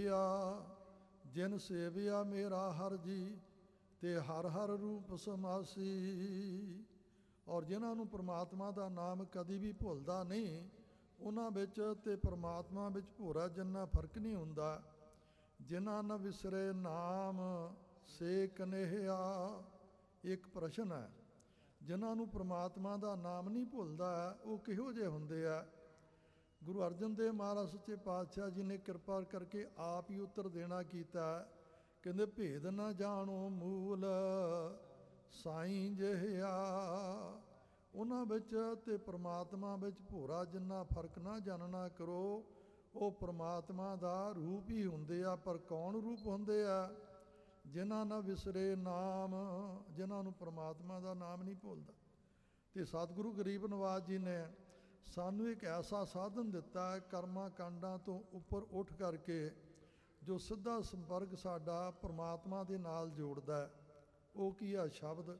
ਸੇਵਿਆ ਮੇਰਾ ਹਰ ਜੀ, ਤੇ ਹਰ ਹਰ ਰੂਪ ਸਮਾਸੀ। ਔਰ ਜਿਨ੍ਹਾਂ ਨੂੰ ਪ੍ਰਮਾਤਮਾ ਦਾ ਨਾਮ ਕਦੀ ਵੀ ਭੁੱਲਦਾ ਨਹੀਂ, ਉਹਨਾਂ ਵਿੱਚ ਤੇ ਪ੍ਰਮਾਤਮਾ ਵਿੱਚ ਭੋਰਾ ਜਿੰਨਾ ਫਰਕ ਨਹੀਂ ਹੁੰਦਾ। ਜਿਨ੍ਹਾਂ ਨ ਵਿਸਰੇ ਨਾਮ ਸੇ ਕਨੇਹਿਆ। ਇੱਕ ਪ੍ਰਸ਼ਨ ਹੈ, ਜਿਨ੍ਹਾਂ ਨੂੰ ਪ੍ਰਮਾਤਮਾ ਦਾ ਨਾਮ ਨਹੀਂ ਭੁੱਲਦਾ, ਉਹ ਕਿਹੋ ਜਿਹੇ ਹੁੰਦੇ ਆ? ਗੁਰੂ ਅਰਜਨ ਦੇਵ ਮਹਾਰਾਜ ਸੱਚੇ ਪਾਤਸ਼ਾਹ ਜੀ ਨੇ ਕਿਰਪਾ ਕਰਕੇ ਆਪ ਹੀ ਉੱਤਰ ਦੇਣਾ ਕੀਤਾ। ਕਹਿੰਦੇ ਭੇਦ ਨਾ ਜਾਣੋ ਮੂਲ ਸਾਈਂ ਜਿਹਾ। ਉਹਨਾਂ ਵਿੱਚ ਤੇ ਪ੍ਰਮਾਤਮਾ ਵਿੱਚ ਭੋਰਾ ਜਿੰਨਾ ਫਰਕ ਨਾ ਜਾਣਨਾ ਕਰੋ। ਉਹ ਪ੍ਰਮਾਤਮਾ ਦਾ ਰੂਪ ਹੀ ਹੁੰਦੇ ਆ। ਪਰ ਕੌਣ ਰੂਪ ਹੁੰਦੇ ਆ? ਜਿਨ੍ਹਾਂ ਨਾ ਵਿਸਰੇ ਨਾਮ, ਜਿਨ੍ਹਾਂ ਨੂੰ ਪ੍ਰਮਾਤਮਾ ਦਾ ਨਾਮ ਨਹੀਂ ਭੁੱਲਦਾ। ਤੇ ਸਤਿਗੁਰੂ ਗਰੀਬ ਨਵਾਜ ਜੀ ਨੇ ਸਾਨੂੰ ਇੱਕ ਐਸਾ ਸਾਧਨ ਦਿੱਤਾ, ਕਰਮਾਂ ਕਾਂਡਾਂ ਤੋਂ ਉੱਪਰ ਉੱਠ ਕਰਕੇ ਜੋ ਸਿੱਧਾ ਸੰਪਰਕ ਸਾਡਾ ਪ੍ਰਮਾਤਮਾ ਦੇ ਨਾਲ ਜੋੜਦਾ। ਉਹ ਕੀ ਆ? ਸ਼ਬਦ।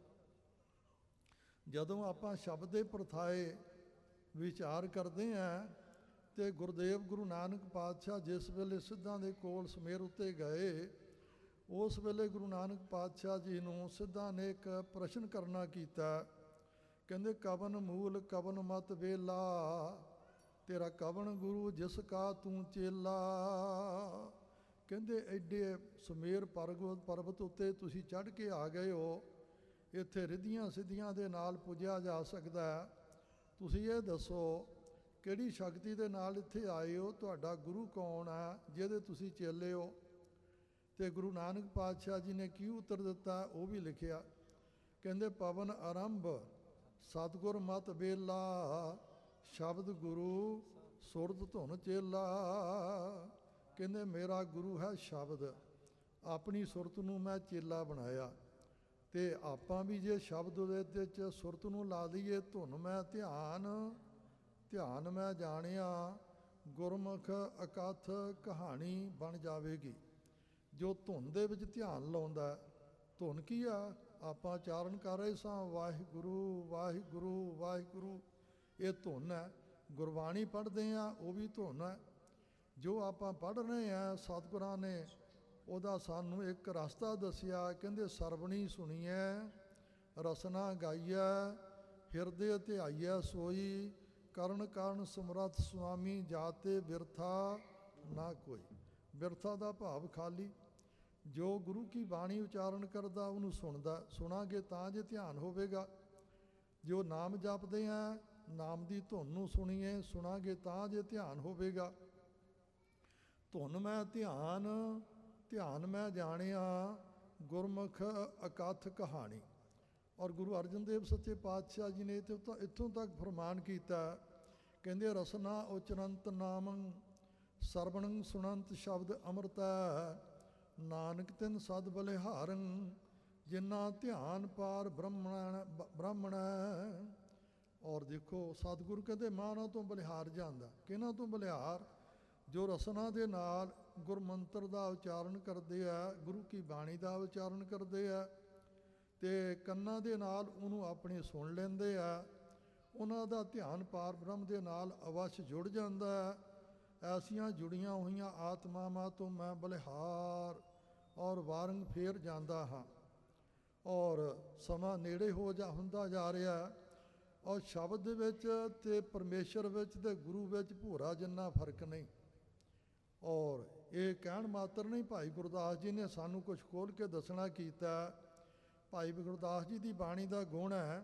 ਜਦੋਂ ਆਪਾਂ ਸ਼ਬਦ ਦੇ ਪ੍ਰਥਾਏ ਵਿਚਾਰ ਕਰਦੇ ਹਾਂ, ਤੇ ਗੁਰਦੇਵ ਗੁਰੂ ਨਾਨਕ ਪਾਤਸ਼ਾਹ ਜਿਸ ਵੇਲੇ ਸਿੱਧਾਂ ਦੇ ਕੋਲ ਸਮੇਰ ਉੱਤੇ ਗਏ, ਉਸ ਵੇਲੇ ਗੁਰੂ ਨਾਨਕ ਪਾਤਸ਼ਾਹ ਜੀ ਨੂੰ ਸਿੱਧਾਂ ਨੇ ਇੱਕ ਪ੍ਰਸ਼ਨ ਕਰਨਾ ਕੀਤਾ। ਕਹਿੰਦੇ ਕਵਨ ਮੂਲ ਕਵਨ ਮਤ ਵੇਲਾ, ਤੇਰਾ ਕਵਨ ਗੁਰੂ ਜਿਸ ਕਾ ਤੂੰ ਚੇਲਾ। ਕਹਿੰਦੇ ਐਡੇ ਸਮੇਰ ਪਰਬਤ ਉੱਤੇ ਤੁਸੀਂ ਚੜ੍ਹ ਕੇ ਆ ਗਏ ਹੋ, ਇੱਥੇ ਰਿੱਧੀਆਂ ਸਿੱਧੀਆਂ ਦੇ ਨਾਲ ਪੁੱਜਿਆ ਜਾ ਸਕਦਾ। ਤੁਸੀਂ ਇਹ ਦੱਸੋ ਕਿਹੜੀ ਸ਼ਕਤੀ ਦੇ ਨਾਲ ਇੱਥੇ ਆਏ ਹੋ? ਤੁਹਾਡਾ ਗੁਰੂ ਕੌਣ ਆ ਜਿਹਦੇ ਤੁਸੀਂ ਚੇਲੇ ਹੋ? ਤੇ ਗੁਰੂ ਨਾਨਕ ਪਾਤਸ਼ਾਹ ਜੀ ਨੇ ਕੀ ਉੱਤਰ ਦਿੱਤਾ, ਉਹ ਵੀ ਲਿਖਿਆ। ਕਹਿੰਦੇ ਪਵਨ ਆਰੰਭ ਸਤਿਗੁਰ ਮਤ ਵੇਲਾ, ਸ਼ਬਦ ਗੁਰੂ ਸੁਰਤ ਧੁਨ ਚੇਲਾ। ਕਹਿੰਦੇ ਮੇਰਾ ਗੁਰੂ ਹੈ ਸ਼ਬਦ, ਆਪਣੀ ਸੁਰਤ ਨੂੰ ਮੈਂ ਚੇਲਾ ਬਣਾਇਆ। ਤੇ ਆਪਾਂ ਵੀ ਜੇ ਸ਼ਬਦ ਦੇ ਵਿੱਚ ਸੁਰਤ ਨੂੰ ਲਾ ਦਈਏ, ਧੁਨ ਮੈਂ ਧਿਆਨ, ਧਿਆਨ ਮੈਂ ਜਾਣਿਆ, ਗੁਰਮੁਖ ਅਕਥ ਕਹਾਣੀ ਬਣ ਜਾਵੇਗੀ। ਜੋ ਧੁਨ ਦੇ ਵਿੱਚ ਧਿਆਨ ਲਾਉਂਦਾ, ਧੁਨ ਕੀ ਆ? ਆਪਾਂ ਉਚਾਰਨ ਕਰ ਰਹੇ ਸਾਂ ਵਾਹਿਗੁਰੂ ਵਾਹਿਗੁਰੂ ਵਾਹਿਗੁਰੂ, ਇਹ ਧੁਨ ਹੈ। ਗੁਰਬਾਣੀ ਪੜ੍ਹਦੇ ਆ, ਉਹ ਵੀ ਧੁਨ ਹੈ। ਜੋ ਆਪਾਂ ਪੜ੍ਹ ਰਹੇ ਹਾਂ, ਸਤਿਗੁਰਾਂ ਨੇ ਉਹਦਾ ਸਾਨੂੰ ਇੱਕ ਰਸਤਾ ਦੱਸਿਆ। ਕਹਿੰਦੇ ਸਰਵਣੀ ਸੁਣੀਐ, ਰਸਨਾ ਗਾਈਐ, ਹਿਰਦੇ ਧਿਆਈਐ ਸੋਈ, ਕਰਨ ਕਾਰਨ ਸਮਰੱਥ ਸੁਆਮੀ, ਜਾਤੇ ਬਿਰਥਾ ਨਾ ਕੋਈ। ਬਿਰਥਾ ਦਾ ਭਾਵ ਖਾਲੀ। ਜੋ ਗੁਰੂ ਕੀ ਬਾਣੀ ਉਚਾਰਨ ਕਰਦਾ ਉਹਨੂੰ ਸੁਣਦਾ, ਸੁਣਾਂਗੇ ਤਾਂ ਜੇ ਧਿਆਨ ਹੋਵੇਗਾ। ਜੋ ਨਾਮ ਜਪਦੇ ਆ, ਨਾਮ ਦੀ ਧੁਨ ਨੂੰ ਸੁਣੀਏ, ਸੁਣਾਂਗੇ ਤਾਂ ਜੇ ਧਿਆਨ ਹੋਵੇਗਾ। ਧੁਨ ਮੈਂ ਧਿਆਨ, ਧਿਆਨ ਮੈਂ ਜਾਣਿਆ, ਗੁਰਮੁਖ ਅਕਥ ਕਹਾਣੀ। ਔਰ ਗੁਰੂ ਅਰਜਨ ਦੇਵ ਸੱਚੇ ਪਾਤਸ਼ਾਹ ਜੀ ਨੇ ਇੱਥੋਂ ਤੱਕ ਫਰਮਾਨ ਕੀਤਾ, ਕਹਿੰਦੇ ਰਸਨਾ ਉਚਰੰਤ ਨਾਮੰ, ਸਰਵਣੰ ਸੁਣੰਤ ਸ਼ਬਦ ਅੰਮ੍ਰਿਤੈ, ਨਾਨਕ ਤਿਨ ਸਦ ਬਲਿਹਾਰੰ, ਜਿਨਾ ਧਿਆਨ ਪਾਰ ਬ੍ਰਾਹਮਣ। ਔਰ ਦੇਖੋ ਸਤਿਗੁਰੂ ਕਹਿੰਦੇ ਮਾਨਾਂ ਤੋਂ ਬਲਿਹਾਰ ਜਾਂਦਾ। ਕਿਹਨਾਂ ਤੋਂ ਬਲਿਹਾਰ? ਜੋ ਰਸਨਾ ਦੇ ਨਾਲ ਗੁਰਮੰਤਰ ਦਾ ਉਚਾਰਨ ਕਰਦੇ ਆ, ਗੁਰੂ ਕੀ ਬਾਣੀ ਦਾ ਉਚਾਰਨ ਕਰਦੇ ਆ, ਤੇ ਕੰਨਾਂ ਦੇ ਨਾਲ ਉਹਨੂੰ ਆਪਣੇ ਸੁਣ ਲੈਂਦੇ ਆ, ਉਹਨਾਂ ਦਾ ਧਿਆਨ ਪਾਰ ਬ੍ਰਹਮ ਦੇ ਨਾਲ ਅਵਸ਼ ਜੁੜ ਜਾਂਦਾ। ਐਸੀਆਂ ਜੁੜੀਆਂ ਹੋਈਆਂ ਆਤਮਾਵਾਂ ਤੋਂ ਮੈਂ ਬਲਿਹਾਰ ਔਰ ਵਾਰੰਗ ਫੇਰ ਜਾਂਦਾ ਹਾਂ। ਔਰ ਸਮਾਂ ਨੇੜੇ ਹੁੰਦਾ ਜਾ ਰਿਹਾ, ਔਰ ਸ਼ਬਦ ਦੇ ਵਿੱਚ ਤੇ ਪਰਮੇਸ਼ਰ ਵਿੱਚ ਤੇ ਗੁਰੂ ਵਿੱਚ ਭੋਰਾ ਜਿੰਨਾ ਫਰਕ ਨਹੀਂ। ਔਰ ਇਹ ਕਹਿਣ ਮਾਤਰ ਨਹੀਂ, ਭਾਈ ਗੁਰਦਾਸ ਜੀ ਨੇ ਸਾਨੂੰ ਕੁਝ ਖੋਲ੍ਹ ਕੇ ਦੱਸਣਾ ਕੀਤਾ। ਭਾਈ ਗੁਰਦਾਸ ਜੀ ਦੀ ਬਾਣੀ ਦਾ ਗੁਣ ਹੈ,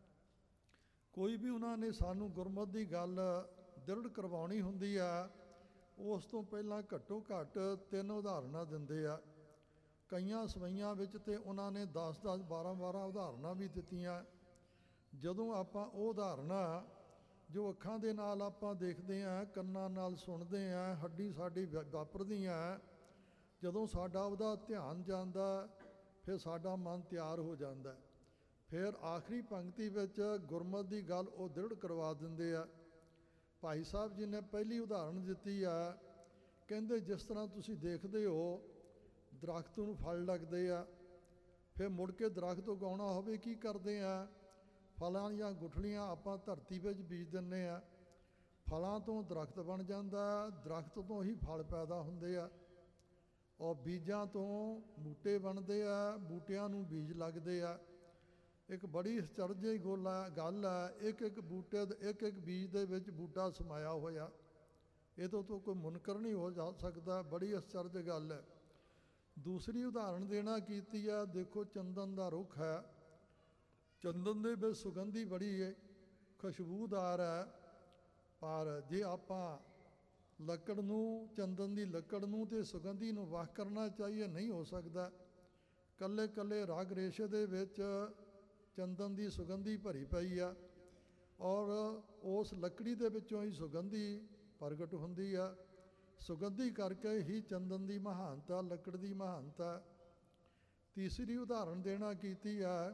ਕੋਈ ਵੀ ਉਹਨਾਂ ਨੇ ਸਾਨੂੰ ਗੁਰਮਤਿ ਦੀ ਗੱਲ ਦ੍ਰਿੜ ਕਰਵਾਉਣੀ ਹੁੰਦੀ ਆ, ਉਸ ਤੋਂ ਪਹਿਲਾਂ ਘੱਟੋ ਘੱਟ 3 ਉਦਾਹਰਨਾਂ ਦਿੰਦੇ ਆ। ਕਈਆਂ ਸਵਈਆਂ ਵਿੱਚ ਤੇ ਉਹਨਾਂ ਨੇ 10-10, 12-12 ਉਦਾਹਰਨਾਂ ਵੀ ਦਿੱਤੀਆਂ। ਜਦੋਂ ਆਪਾਂ ਉਹ ਉਦਾਹਰਨਾਂ ਜੋ ਅੱਖਾਂ ਦੇ ਨਾਲ ਆਪਾਂ ਦੇਖਦੇ ਹਾਂ, ਕੰਨਾਂ ਨਾਲ ਸੁਣਦੇ ਹਾਂ, ਹੱਡੀ ਸਾਡੀ ਵਾਪਰਦੀਆਂ, ਜਦੋਂ ਸਾਡਾ ਉਹਦਾ ਧਿਆਨ ਜਾਂਦਾ, ਫਿਰ ਸਾਡਾ ਮਨ ਤਿਆਰ ਹੋ ਜਾਂਦਾ। ਫਿਰ ਆਖਰੀ ਪੰਕਤੀ ਵਿੱਚ ਗੁਰਮਤਿ ਦੀ ਗੱਲ ਉਹ ਦ੍ਰਿੜ ਕਰਵਾ ਦਿੰਦੇ ਆ। ਭਾਈ ਸਾਹਿਬ ਜੀ ਨੇ ਪਹਿਲੀ ਉਦਾਹਰਣ ਦਿੱਤੀ ਆ, ਕਹਿੰਦੇ ਜਿਸ ਤਰ੍ਹਾਂ ਤੁਸੀਂ ਦੇਖਦੇ ਹੋ ਦਰਖਤ ਨੂੰ ਫਲ ਲੱਗਦੇ ਆ, ਫਿਰ ਮੁੜ ਕੇ ਦਰਖਤ ਉਗਾਉਣਾ ਹੋਵੇ ਕੀ ਕਰਦੇ ਆ? ਫਲਾਂ ਦੀਆਂ ਗੁਠਲੀਆਂ ਆਪਾਂ ਧਰਤੀ ਵਿੱਚ ਬੀਜ ਦਿੰਦੇ ਆ, ਫਲਾਂ ਤੋਂ ਦਰਖਤ ਬਣ ਜਾਂਦਾ, ਦਰਖਤ ਤੋਂ ਹੀ ਫਲ ਪੈਦਾ ਹੁੰਦੇ ਆ, ਔਰ ਬੀਜਾਂ ਤੋਂ ਬੂਟੇ ਬਣਦੇ ਆ, ਬੂਟਿਆਂ ਨੂੰ ਬੀਜ ਲੱਗਦੇ ਆ। ਇੱਕ ਬੜੀ ਅਚਰਜ ਗੱਲ ਹੈ, ਇੱਕ ਬੂਟੇ ਇੱਕ ਬੀਜ ਦੇ ਵਿੱਚ ਬੂਟਾ ਸਮਾਇਆ ਹੋਇਆ। ਇਹ ਤੋਂ ਕੋਈ ਮੁਨਕਰ ਨਹੀਂ ਹੋ ਜਾ ਸਕਦਾ, ਬੜੀ ਅਚਰਜ ਗੱਲ ਹੈ। ਦੂਸਰੀ ਉਦਾਹਰਣ ਦੇਣਾ ਕੀਤੀ ਆ, ਦੇਖੋ ਚੰਦਨ ਦਾ ਰੁੱਖ ਹੈ, ਚੰਦਨ ਦੇ ਵਿੱਚ ਸੁਗੰਧੀ ਬੜੀ ਹੈ, ਖੁਸ਼ਬੂਦਾਰ ਹੈ, ਪਰ ਜੇ ਆਪਾਂ ਲੱਕੜ ਨੂੰ, ਚੰਦਨ ਦੀ ਲੱਕੜ ਨੂੰ ਤੇ ਸੁਗੰਧੀ ਨੂੰ ਵੱਖ ਕਰਨਾ ਚਾਹੀਏ, ਨਹੀਂ ਹੋ ਸਕਦਾ। ਕੱਲੇ ਕੱਲੇ ਰਗ ਰੇਸ਼ੇ ਦੇ ਵਿੱਚ ਚੰਦਨ ਦੀ ਸੁਗੰਧੀ ਭਰੀ ਪਈ ਆ, ਔਰ ਉਸ ਲੱਕੜੀ ਦੇ ਵਿੱਚੋਂ ਹੀ ਸੁਗੰਧੀ ਪ੍ਰਗਟ ਹੁੰਦੀ ਆ। ਸੁਗੰਧੀ ਕਰਕੇ ਹੀ ਚੰਦਨ ਦੀ ਮਹਾਨਤਾ, ਲੱਕੜ ਦੀ ਮਹਾਨਤਾ। ਤੀਸਰੀ ਉਦਾਹਰਣ ਦੇਣਾ ਕੀਤੀ ਹੈ,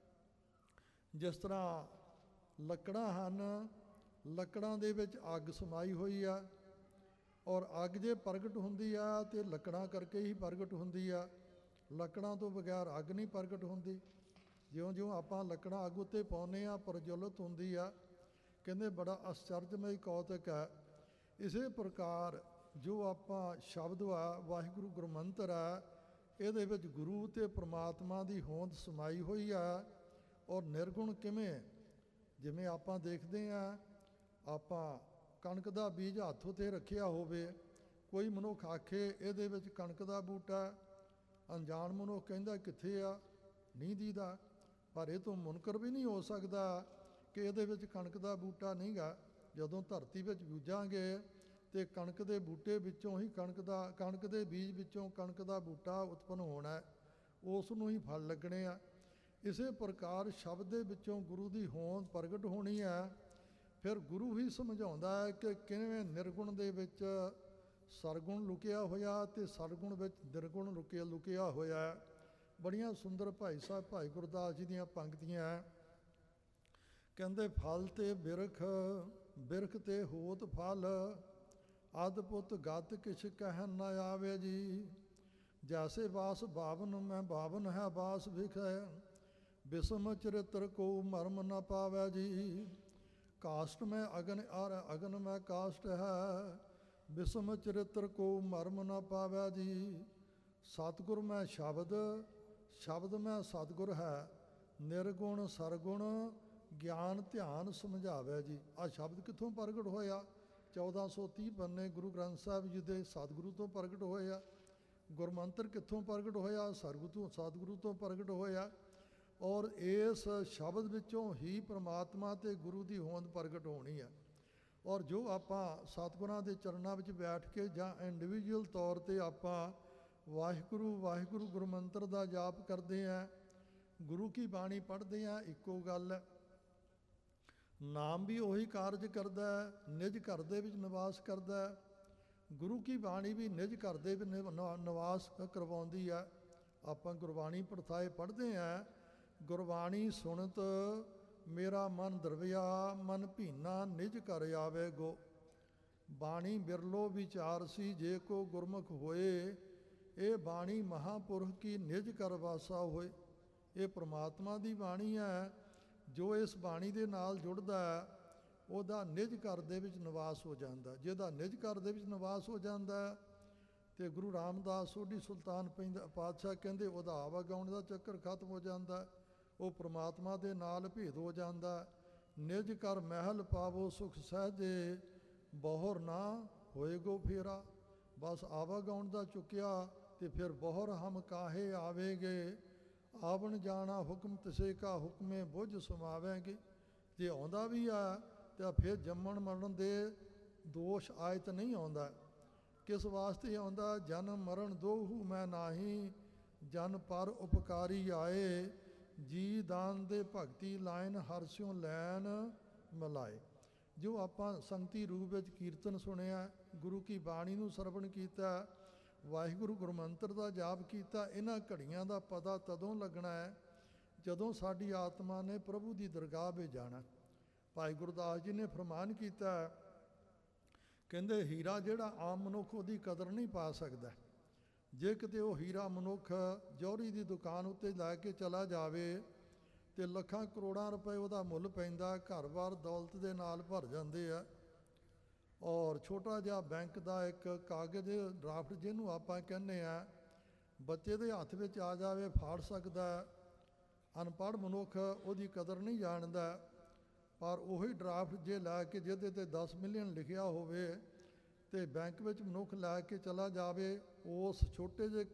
ਜਿਸ ਤਰ੍ਹਾਂ ਲੱਕੜਾਂ ਹਨ, ਲੱਕੜਾਂ ਦੇ ਵਿੱਚ ਅੱਗ ਸਮਾਈ ਹੋਈ ਆ, ਔਰ ਅੱਗ ਜੇ ਪ੍ਰਗਟ ਹੁੰਦੀ ਆ ਤੇ ਲੱਕੜਾਂ ਕਰਕੇ ਹੀ ਪ੍ਰਗਟ ਹੁੰਦੀ ਆ। ਲੱਕੜਾਂ ਤੋਂ ਬਗੈਰ ਅੱਗ ਨਹੀਂ ਪ੍ਰਗਟ ਹੁੰਦੀ। ਜਿਉਂ-ਜਿਉਂ ਆਪਾਂ ਲੱਕੜਾਂ ਅੱਗ ਉੱਤੇ ਪਾਉਂਦੇ ਆ, ਪ੍ਰਜਵਲਿਤ ਹੁੰਦੀ ਆ। ਕਹਿੰਦੇ ਬੜਾ ਆਸ਼ਚਰਜਮਈ ਕੌਤਕ ਹੈ। ਇਸੇ ਪ੍ਰਕਾਰ ਜੋ ਆਪਾਂ ਸ਼ਬਦ ਆ, ਵਾਹਿਗੁਰੂ ਗੁਰਮੰਤਰ ਆ, ਇਹਦੇ ਵਿੱਚ ਗੁਰੂ ਅਤੇ ਪ੍ਰਮਾਤਮਾ ਦੀ ਹੋਂਦ ਸਮਾਈ ਹੋਈ ਆ। ਔਰ ਨਿਰਗੁਣ ਕਿਵੇਂ? ਜਿਵੇਂ ਆਪਾਂ ਦੇਖਦੇ ਹਾਂ, ਆਪਾਂ ਕਣਕ ਦਾ ਬੀਜ ਹੱਥ ਉੱਤੇ ਰੱਖਿਆ ਹੋਵੇ, ਕੋਈ ਮਨੁੱਖ ਆਖੇ ਇਹਦੇ ਵਿੱਚ ਕਣਕ ਦਾ ਬੂਟਾ, ਅਣਜਾਣ ਮਨੁੱਖ ਕਹਿੰਦਾ ਕਿੱਥੇ ਆ, ਨਹੀਂ ਦੀਦਾ। ਪਰ ਇਹ ਤੋਂ ਮੁਨਕਰ ਵੀ ਨਹੀਂ ਹੋ ਸਕਦਾ ਕਿ ਇਹਦੇ ਵਿੱਚ ਕਣਕ ਦਾ ਬੂਟਾ ਨਹੀਂ ਗਾ। ਜਦੋਂ ਧਰਤੀ ਵਿੱਚ ਬੀਜਾਂਗੇ ਤੇ ਕਣਕ ਦੇ ਬੂਟੇ ਵਿੱਚੋਂ ਹੀ ਕਣਕ ਦੇ ਬੀਜ ਵਿੱਚੋਂ ਕਣਕ ਦਾ ਬੂਟਾ ਉਤਪੰਨ ਹੋਣਾ, ਉਸ ਨੂੰ ਹੀ ਫਲ ਲੱਗਣੇ ਆ। ਇਸੇ ਪ੍ਰਕਾਰ ਸ਼ਬਦ ਦੇ ਵਿੱਚੋਂ ਗੁਰੂ ਦੀ ਹੋਂਦ ਪ੍ਰਗਟ ਹੋਣੀ ਹੈ। ਫਿਰ ਗੁਰੂ ਹੀ ਸਮਝਾਉਂਦਾ ਹੈ ਕਿ ਕਿਵੇਂ ਨਿਰਗੁਣ ਦੇ ਵਿੱਚ ਸਰਗੁਣ ਲੁਕਿਆ ਹੋਇਆ ਤੇ ਸਰਗੁਣ ਵਿੱਚ ਨਿਰਗੁਣ ਲੁਕਿਆ ਹੋਇਆ। ਬੜੀਆਂ ਸੁੰਦਰ ਭਾਈ ਸਾਹਿਬ ਭਾਈ ਗੁਰਦਾਸ ਜੀ ਦੀਆਂ ਪੰਕਤੀਆਂ। ਕਹਿੰਦੇ ਫਲ ਤੇ ਬਿਰਖ, ਬਿਰਖ ਤੇ ਹੋਤ ਫਲ, ਅਦਭੁਤ ਗਤ ਕਿਛ ਕਹਿਣ ਨ ਆਵੇ ਜੀ। ਜੈਸੇ ਬਾਸ ਬਾਵਨ ਮੈਂ ਬਾਵਨ ਹੈ ਬਾਸ ਵਿਖੈ, ਬਿਸਮ ਚਰਿਤਰ ਕੋ ਮਰਮ ਨ ਪਾਵੈ ਜੀ। ਕਾਸ਼ਟ ਮੈਂ ਅਗਨ ਅਰ ਅਗਨ ਮੈਂ ਕਾਸ਼ਟ ਹੈ, ਬਿਸਮ ਚਰਿਤਰ ਕੋ ਮਰਮ ਨ ਪਾਵੈ ਜੀ। ਸਤਿਗੁਰ ਮੈਂ ਸ਼ਬਦ, ਸ਼ਬਦ ਮੈਂ ਸਤਿਗੁਰ ਹੈ, ਨਿਰਗੁਣ ਸਰਗੁਣ ਗਿਆਨ ਧਿਆਨ ਸਮਝਾਵੇ ਜੀ। ਆਹ ਸ਼ਬਦ ਕਿੱਥੋਂ ਪ੍ਰਗਟ ਹੋਇਆ? 1430 ਪੰਨੇ ਗੁਰੂ ਗ੍ਰੰਥ ਸਾਹਿਬ ਜੀ ਦੇ ਸਤਿਗੁਰੂ ਤੋਂ ਪ੍ਰਗਟ ਹੋਇਆ। ਗੁਰਮੰਤਰ ਕਿੱਥੋਂ ਪ੍ਰਗਟ ਹੋਇਆ? ਸਤਿਗੁਰੂ ਤੋਂ ਪ੍ਰਗਟ ਹੋਇਆ। ਔਰ ਇਸ ਸ਼ਬਦ ਵਿੱਚੋਂ ਹੀ ਪ੍ਰਮਾਤਮਾ ਤੇ ਗੁਰੂ ਦੀ ਹੋਂਦ ਪ੍ਰਗਟ ਹੋਣੀ ਹੈ। ਔਰ ਜੋ ਆਪਾਂ ਸਤਿਗੁਰਾਂ ਦੇ ਚਰਨਾਂ ਵਿੱਚ ਬੈਠ ਕੇ ਜਾਂ ਇੰਡੀਵਿਜੂਅਲ ਤੌਰ 'ਤੇ ਆਪਾਂ ਵਾਹਿਗੁਰੂ ਵਾਹਿਗੁਰੂ ਗੁਰਮੰਤਰ ਦਾ ਜਾਪ ਕਰਦੇ ਹਾਂ, ਗੁਰੂ ਕੀ ਬਾਣੀ ਪੜ੍ਹਦੇ ਹਾਂ, ਇੱਕੋ ਗੱਲ ਹੈ। ਨਾਮ ਵੀ ਉਹੀ ਕਾਰਜ ਕਰਦਾ ਹੈ, ਨਿਜ ਘਰ ਦੇ ਵਿੱਚ ਨਿਵਾਸ ਕਰਦਾ ਹੈ। ਗੁਰੂ ਕੀ ਬਾਣੀ ਵੀ ਨਿਜ ਘਰ ਦੇ ਵਿੱਚ ਨਿਵਾਸ ਕਰਵਾਉਂਦੀ ਹੈ। ਆਪਾਂ ਗੁਰਬਾਣੀ ਪੜਥਾਏ ਪੜ੍ਹਦੇ ਹਾਂ, ਗੁਰਬਾਣੀ ਸੁਣਤ ਮੇਰਾ ਮਨ ਦਰਵਿਆ, ਮਨ ਭੀਨਾ ਨਿਜ ਘਰ ਆਵੇ ਗੋ। ਬਾਣੀ ਬਿਰਲੋ ਵਿਚਾਰਸੀ ਜੇ ਕੋ ਗੁਰਮੁਖ ਹੋਏ, ਇਹ ਬਾਣੀ ਮਹਾਂਪੁਰਖ ਕੀ ਨਿਜ ਘਰ ਵਾਸਾ ਹੋਏ। ਇਹ ਪ੍ਰਮਾਤਮਾ ਦੀ ਬਾਣੀ ਹੈ। ਜੋ ਇਸ ਬਾਣੀ ਦੇ ਨਾਲ ਜੁੜਦਾ ਹੈ, ਉਹਦਾ ਨਿਜ ਘਰ ਦੇ ਵਿੱਚ ਨਿਵਾਸ ਹੋ ਜਾਂਦਾ। ਜਿਹਦਾ ਨਿਜ ਘਰ ਦੇ ਵਿੱਚ ਨਿਵਾਸ ਹੋ ਜਾਂਦਾ ਤੇ ਗੁਰੂ ਰਾਮਦਾਸ ਸੋਢੀ ਸੁਲਤਾਨ ਪਾਤਸ਼ਾਹ ਕਹਿੰਦੇ ਉਹਦਾ ਆਵਾਗਾਉਣ ਦਾ ਚੱਕਰ ਖਤਮ ਹੋ ਜਾਂਦਾ। ਉਹ ਪ੍ਰਮਾਤਮਾ ਦੇ ਨਾਲ ਭੇਦ ਹੋ ਜਾਂਦਾ। ਨਿਜ ਘਰ ਮਹਿਲ ਪਾਵੋ ਸੁਖ ਸਹਿਜੇ, ਬਹੁਰ ਨਾ ਹੋਏਗੋ ਫੇਰਾ। ਬਸ ਆਵਾਗਾਉਣ ਦਾ ਚੁੱਕਿਆ ਤੇ ਫਿਰ ਬਹੁਰ ਹਮ ਕਾਹੇ ਆਵੇਗੇ, ਆਵਣ ਜਾਣਾ ਹੁਕਮ ਤਿਸੇ ਕਾ ਹੁਕਮੇ ਬੁੱਝ ਸਮਾਵੇਂਗੇ। ਜੇ ਆਉਂਦਾ ਵੀ ਆ ਤਾਂ ਫਿਰ ਜੰਮਣ ਮਰਨ ਦੇ ਦੋਸ਼ ਆਇਤ ਨਹੀਂ ਆਉਂਦਾ। ਕਿਸ ਵਾਸਤੇ ਆਉਂਦਾ? ਜਨਮ ਮਰਨ ਦੋਹੂ ਮੈਂ ਨਾਹੀ, ਜਨ ਪਰ ਉਪਕਾਰੀ ਆਏ, ਜੀ ਦਾਨ ਦੇ ਭਗਤੀ ਲਾਇਨ ਹਰਸਿਓ ਲੈਨ ਮਿਲਾਏ। ਜੋ ਆਪਾਂ ਸੰਗਤੀ ਰੂਪ ਵਿੱਚ ਕੀਰਤਨ ਸੁਣਿਆ, ਗੁਰੂ ਕੀ ਬਾਣੀ ਨੂੰ ਸਰਵਣ ਕੀਤਾ, ਵਾਹਿਗੁਰੂ ਗੁਰਮੰਤਰ ਦਾ ਜਾਪ ਕੀਤਾ, ਇਹਨਾਂ ਘੜੀਆਂ ਦਾ ਪਤਾ ਤਦੋਂ ਲੱਗਣਾ ਹੈ ਜਦੋਂ ਸਾਡੀ ਆਤਮਾ ਨੇ ਪ੍ਰਭੂ ਦੀ ਦਰਗਾਹ ਵਿੱਚ ਜਾਣਾ। ਭਾਈ ਗੁਰਦਾਸ ਜੀ ਨੇ ਫਰਮਾਨ ਕੀਤਾ, ਕਹਿੰਦੇ ਹੀਰਾ ਜਿਹੜਾ ਆਮ ਮਨੁੱਖ ਉਹਦੀ ਕਦਰ ਨਹੀਂ ਪਾ ਸਕਦਾ। ਜੇ ਕਿਤੇ ਉਹ ਹੀਰਾ ਮਨੁੱਖ ਜੌਹਰੀ ਦੀ ਦੁਕਾਨ ਉੱਤੇ ਲੈ ਕੇ ਚਲਾ ਜਾਵੇ ਤੇ ਲੱਖਾਂ ਕਰੋੜਾਂ ਰੁਪਏ ਉਹਦਾ ਮੁੱਲ ਪੈਂਦਾ, ਘਰ-ਬਾਰ ਦੌਲਤ ਦੇ ਨਾਲ ਭਰ ਜਾਂਦੇ ਆ। ਔਰ ਛੋਟਾ ਜਿਹਾ ਬੈਂਕ ਦਾ ਇੱਕ ਕਾਗਜ਼ ਡਰਾਫਟ ਜਿਹਨੂੰ ਆਪਾਂ ਕਹਿੰਦੇ ਆ, ਬੱਚੇ ਦੇ ਹੱਥ ਵਿੱਚ ਆ ਜਾਵੇ ਫਾੜ ਸਕਦਾ। ਅਨਪੜ੍ਹ ਮਨੁੱਖ ਉਹਦੀ ਕਦਰ ਨਹੀਂ ਜਾਣਦਾ। ਪਰ ਉਹੀ ਡਰਾਫਟ ਜੇ ਲੈ ਕੇ ਜਿਹਦੇ ਤੇ 10 ਮਿਲੀਅਨ ਲਿਖਿਆ ਹੋਵੇ ਤੇ ਬੈਂਕ ਵਿੱਚ ਮਨੁੱਖ ਲੈ ਕੇ ਚਲਾ ਜਾਵੇ, ਉਸ ਛੋਟੇ ਜਿਹੇ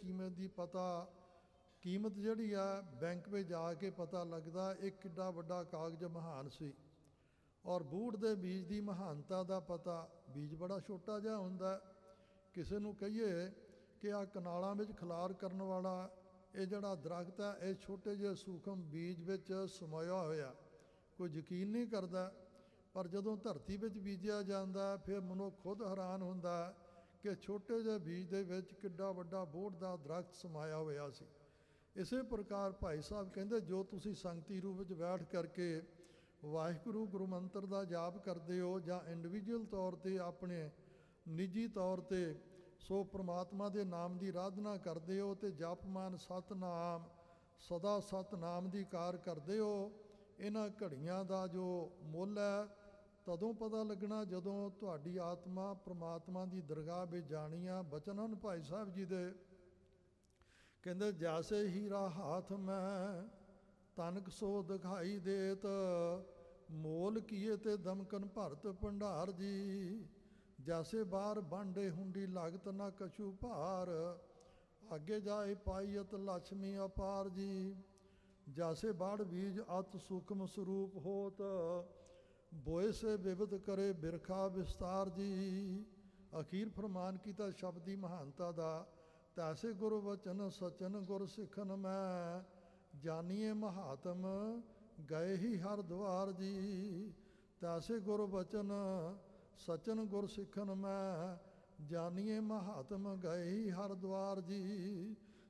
ਕੀਮਤ ਜਿਹੜੀ ਆ ਬੈਂਕ ਵਿੱਚ ਜਾ ਕੇ ਪਤਾ ਲੱਗਦਾ ਇਹ ਕਿੱਡਾ ਵੱਡਾ ਕਾਗਜ਼ ਮਹਾਨ ਸੀ। ਔਰ ਬੂੜ ਦੇ ਬੀਜ ਦੀ ਮਹਾਨਤਾ ਦਾ ਪਤਾ, ਬੀਜ ਬੜਾ ਛੋਟਾ ਜਿਹਾ ਹੁੰਦਾ। ਕਿਸੇ ਨੂੰ ਕਹੀਏ ਕਿ ਆਹ ਕਨਾਲਾਂ ਵਿੱਚ ਖਲਾਰ ਕਰਨ ਵਾਲਾ ਇਹ ਜਿਹੜਾ ਦਰਖਤ ਹੈ, ਇਹ ਛੋਟੇ ਜਿਹੇ ਸੂਖਮ ਬੀਜ ਵਿੱਚ ਸਮਾਇਆ ਹੋਇਆ, ਕੋਈ ਯਕੀਨ ਨਹੀਂ ਕਰਦਾ। ਪਰ ਜਦੋਂ ਧਰਤੀ ਵਿੱਚ ਬੀਜਿਆ ਜਾਂਦਾ ਫਿਰ ਮਨੁੱਖ ਖੁਦ ਹੈਰਾਨ ਹੁੰਦਾ ਕਿ ਛੋਟੇ ਜਿਹੇ ਬੀਜ ਦੇ ਵਿੱਚ ਕਿੱਡਾ ਵੱਡਾ ਬੋਹੜ ਦਾ ਦਰਖਤ ਸਮਾਇਆ ਹੋਇਆ ਸੀ। ਇਸੇ ਪ੍ਰਕਾਰ ਭਾਈ ਸਾਹਿਬ ਕਹਿੰਦੇ ਜੋ ਤੁਸੀਂ ਸੰਗਤੀ ਰੂਪ ਵਿੱਚ ਬੈਠ ਕਰਕੇ ਵਾਹਿਗੁਰੂ ਗੁਰਮੰਤਰ ਦਾ ਜਾਪ ਕਰਦੇ ਹੋ ਜਾਂ ਇੰਡੀਵਿਜੂਅਲ ਤੌਰ 'ਤੇ ਆਪਣੇ ਨਿੱਜੀ ਤੌਰ 'ਤੇ ਸੋ ਪ੍ਰਮਾਤਮਾ ਦੇ ਨਾਮ ਦੀ ਆਰਾਧਨਾ ਕਰਦੇ ਹੋ ਤੇ ਜਪਮਾਨ ਸਤਨਾਮ ਸਦਾ ਸਤਨਾਮ ਦੀ ਕਾਰ ਕਰਦੇ ਹੋ, ਇਹਨਾਂ ਘੜੀਆਂ ਦਾ ਜੋ ਮੁੱਲ ਹੈ ਤਦੋਂ ਪਤਾ ਲੱਗਣਾ ਜਦੋਂ ਤੁਹਾਡੀ ਆਤਮਾ ਪ੍ਰਮਾਤਮਾ ਦੀ ਦਰਗਾਹ ਵਿੱਚ ਜਾਣੀ ਆ। ਬਚਨ ਹਨ ਭਾਈ ਸਾਹਿਬ ਜੀ ਦੇ, ਕਹਿੰਦੇ ਜੈਸੇ ਹੀਰਾ ਹਾਥ ਮੈਂ ਤਨਕ ਸੋ ਦਿਖਾਈ ਦੇਤ, ਮੋਲ ਕੀਏ ਤੇ ਦਮਕਨ ਭਰਤ ਭੰਡਾਰ ਜੀ। ਜੈਸੇ ਬਾਰ ਬਾਂਡੇ ਹੁੰਡੀ ਲਾਗਤ ਨਾ ਕਛੂ ਭਾਰ, ਅੱਗੇ ਜਾਏ ਪਾਈਅਤ ਲక్ష్ਮੀ ਅਪਾਰ ਜੀ। ਜੈਸੇ ਬਾੜ ਬੀਜ ਅਤ ਸੂਖਮ ਸਰੂਪ ਹੋਤ, ਬੋਏ ਸੇ ਵਿਵਧ ਕਰੇ ਬਿਰਖਾ ਵਿਸਤਾਰ ਜੀ। ਅਖੀਰ ਫਰਮਾਨ ਕੀਤਾ ਸ਼ਬਦ ਦੀ ਮਹਾਨਤਾ ਦਾ, ਤੈਸੇ ਗੁਰ ਵਚਨ ਸਚਨ ਗੁਰ ਸਿੱਖਨ ਮੈਂ, ਜਾਨੀਏ ਮਹਾਤਮ ਗਏ ਹੀ ਹਰ ਦੁਆਰ ਜੀ। ਤੈਸੇ ਗੁਰ ਵਚਨ ਸਚਨ ਗੁਰ ਸਿੱਖਨ ਮੈਂ, ਜਾਨੀਏ ਮਹਾਤਮ ਗਏ ਹੀ ਹਰ ਦੁਆਰ ਜੀ।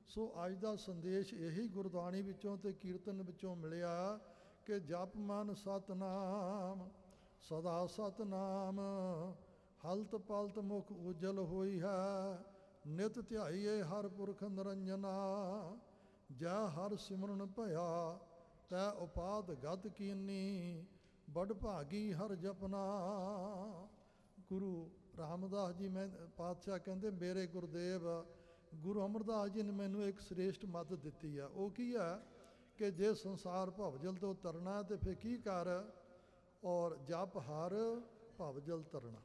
ਸੋ ਅੱਜ ਦਾ ਸੰਦੇਸ਼ ਇਹੀ ਗੁਰਬਾਣੀ ਵਿੱਚੋਂ ਤੇ ਕੀਰਤਨ ਵਿੱਚੋਂ ਮਿਲਿਆ ਕਿ ਜਪ ਮਨ ਸਤਨਾਮ ਸਦਾ ਸਤਨਾਮ, ਹਲਤ ਪਲਤ ਮੁਖ ਉਜਲ ਹੋਈ ਹੈ, ਨਿਤ ਧਿਆਈਏ ਹਰ ਪੁਰਖ ਨਿਰੰਜਨਾ, ਜੈ ਹਰ ਸਿਮਰਨ ਭਇਆ ਤੈ ਉਪਾਦ ਗਤ ਕੀਨੀ, ਬੜ ਭਾਗੀ ਹਰ ਜਪਨਾ। ਗੁਰੂ ਰਾਮਦਾਸ ਜੀ ਪਾਤਸ਼ਾਹ ਕਹਿੰਦੇ ਮੇਰੇ ਗੁਰਦੇਵ ਗੁਰੂ ਅਮਰਦਾਸ ਜੀ ਨੇ ਮੈਨੂੰ ਇੱਕ ਸ੍ਰੇਸ਼ਟ ਮੱਤ ਦਿੱਤੀ ਆ। ਉਹ ਕੀ ਹੈ ਕਿ ਜੇ ਸੰਸਾਰ ਭਵਜਲ ਤੋਂ ਤਰਨਾ ਤੇ ਫਿਰ ਕੀ ਕਰ, ਔਰ ਜਪ ਹਰ ਭਵਜਲ ਤਰਨਾ,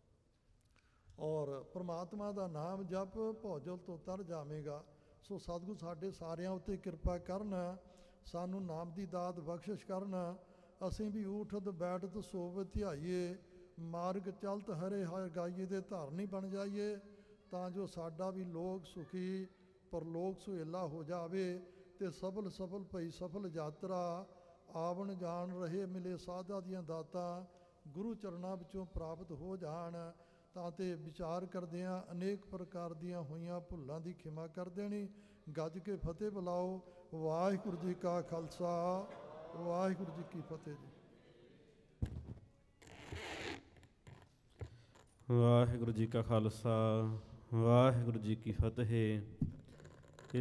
ਔਰ ਪ੍ਰਮਾਤਮਾ ਦਾ ਨਾਮ ਜਪ ਭਵਜਲ ਤੋਂ ਤਰ ਜਾਵੇਗਾ। ਸੋ ਸਤਿਗੁਰੂ ਸਾਡੇ ਸਾਰਿਆਂ ਉੱਤੇ ਕਿਰਪਾ ਕਰਨ, ਸਾਨੂੰ ਨਾਮ ਦੀ ਦਾਤ ਬਖਸ਼ਿਸ਼ ਕਰਨ, ਅਸੀਂ ਵੀ ਊਠਤ ਬੈਠਤ ਸੋਵਤ ਧਿਆਈਏ, ਮਾਰਗ ਚਲਤ ਹਰੇ ਹਰ ਗਾਈਏ ਦੇ ਧਾਰਨੀ ਬਣ ਜਾਈਏ, ਤਾਂ ਜੋ ਸਾਡਾ ਵੀ ਲੋਕ ਸੁਖੀ ਪਰਲੋਕ ਸੁਹੇਲਾ ਹੋ ਜਾਵੇ ਤੇ ਸਫਲ ਸਫਲ ਭਈ ਸਫਲ ਯਾਤਰਾ, ਆਵਣ ਜਾਣ ਰਹੇ ਮਿਲੇ ਸਾਧਾਂ ਦੀਆਂ ਦਾਤਾਂ ਗੁਰੂ ਚਰਨਾਂ ਵਿੱਚੋਂ ਪ੍ਰਾਪਤ ਹੋ ਜਾਣ। ਤਾਂ ਤੇ ਵਿਚਾਰ ਕਰਦਿਆਂ ਅਨੇਕ ਪ੍ਰਕਾਰ ਦੀਆਂ ਹੋਈਆਂ ਭੁੱਲਾਂ ਦੀ ਖਿਮਾ ਕਰ ਦੇਣੀ। ਗੱਜ ਕੇ ਫਤਿਹ ਬੁਲਾਓ। ਵਾਹਿਗੁਰੂ ਜੀ ਕਾ ਖਾਲਸਾ, ਵਾਹਿਗੁਰੂ ਜੀ ਕੀ ਫਤਿਹ ਜੀ।
ਵਾਹਿਗੁਰੂ ਜੀ ਕਾ ਖਾਲਸਾ, ਵਾਹਿਗੁਰੂ ਜੀ ਕੀ ਫਤਿਹ।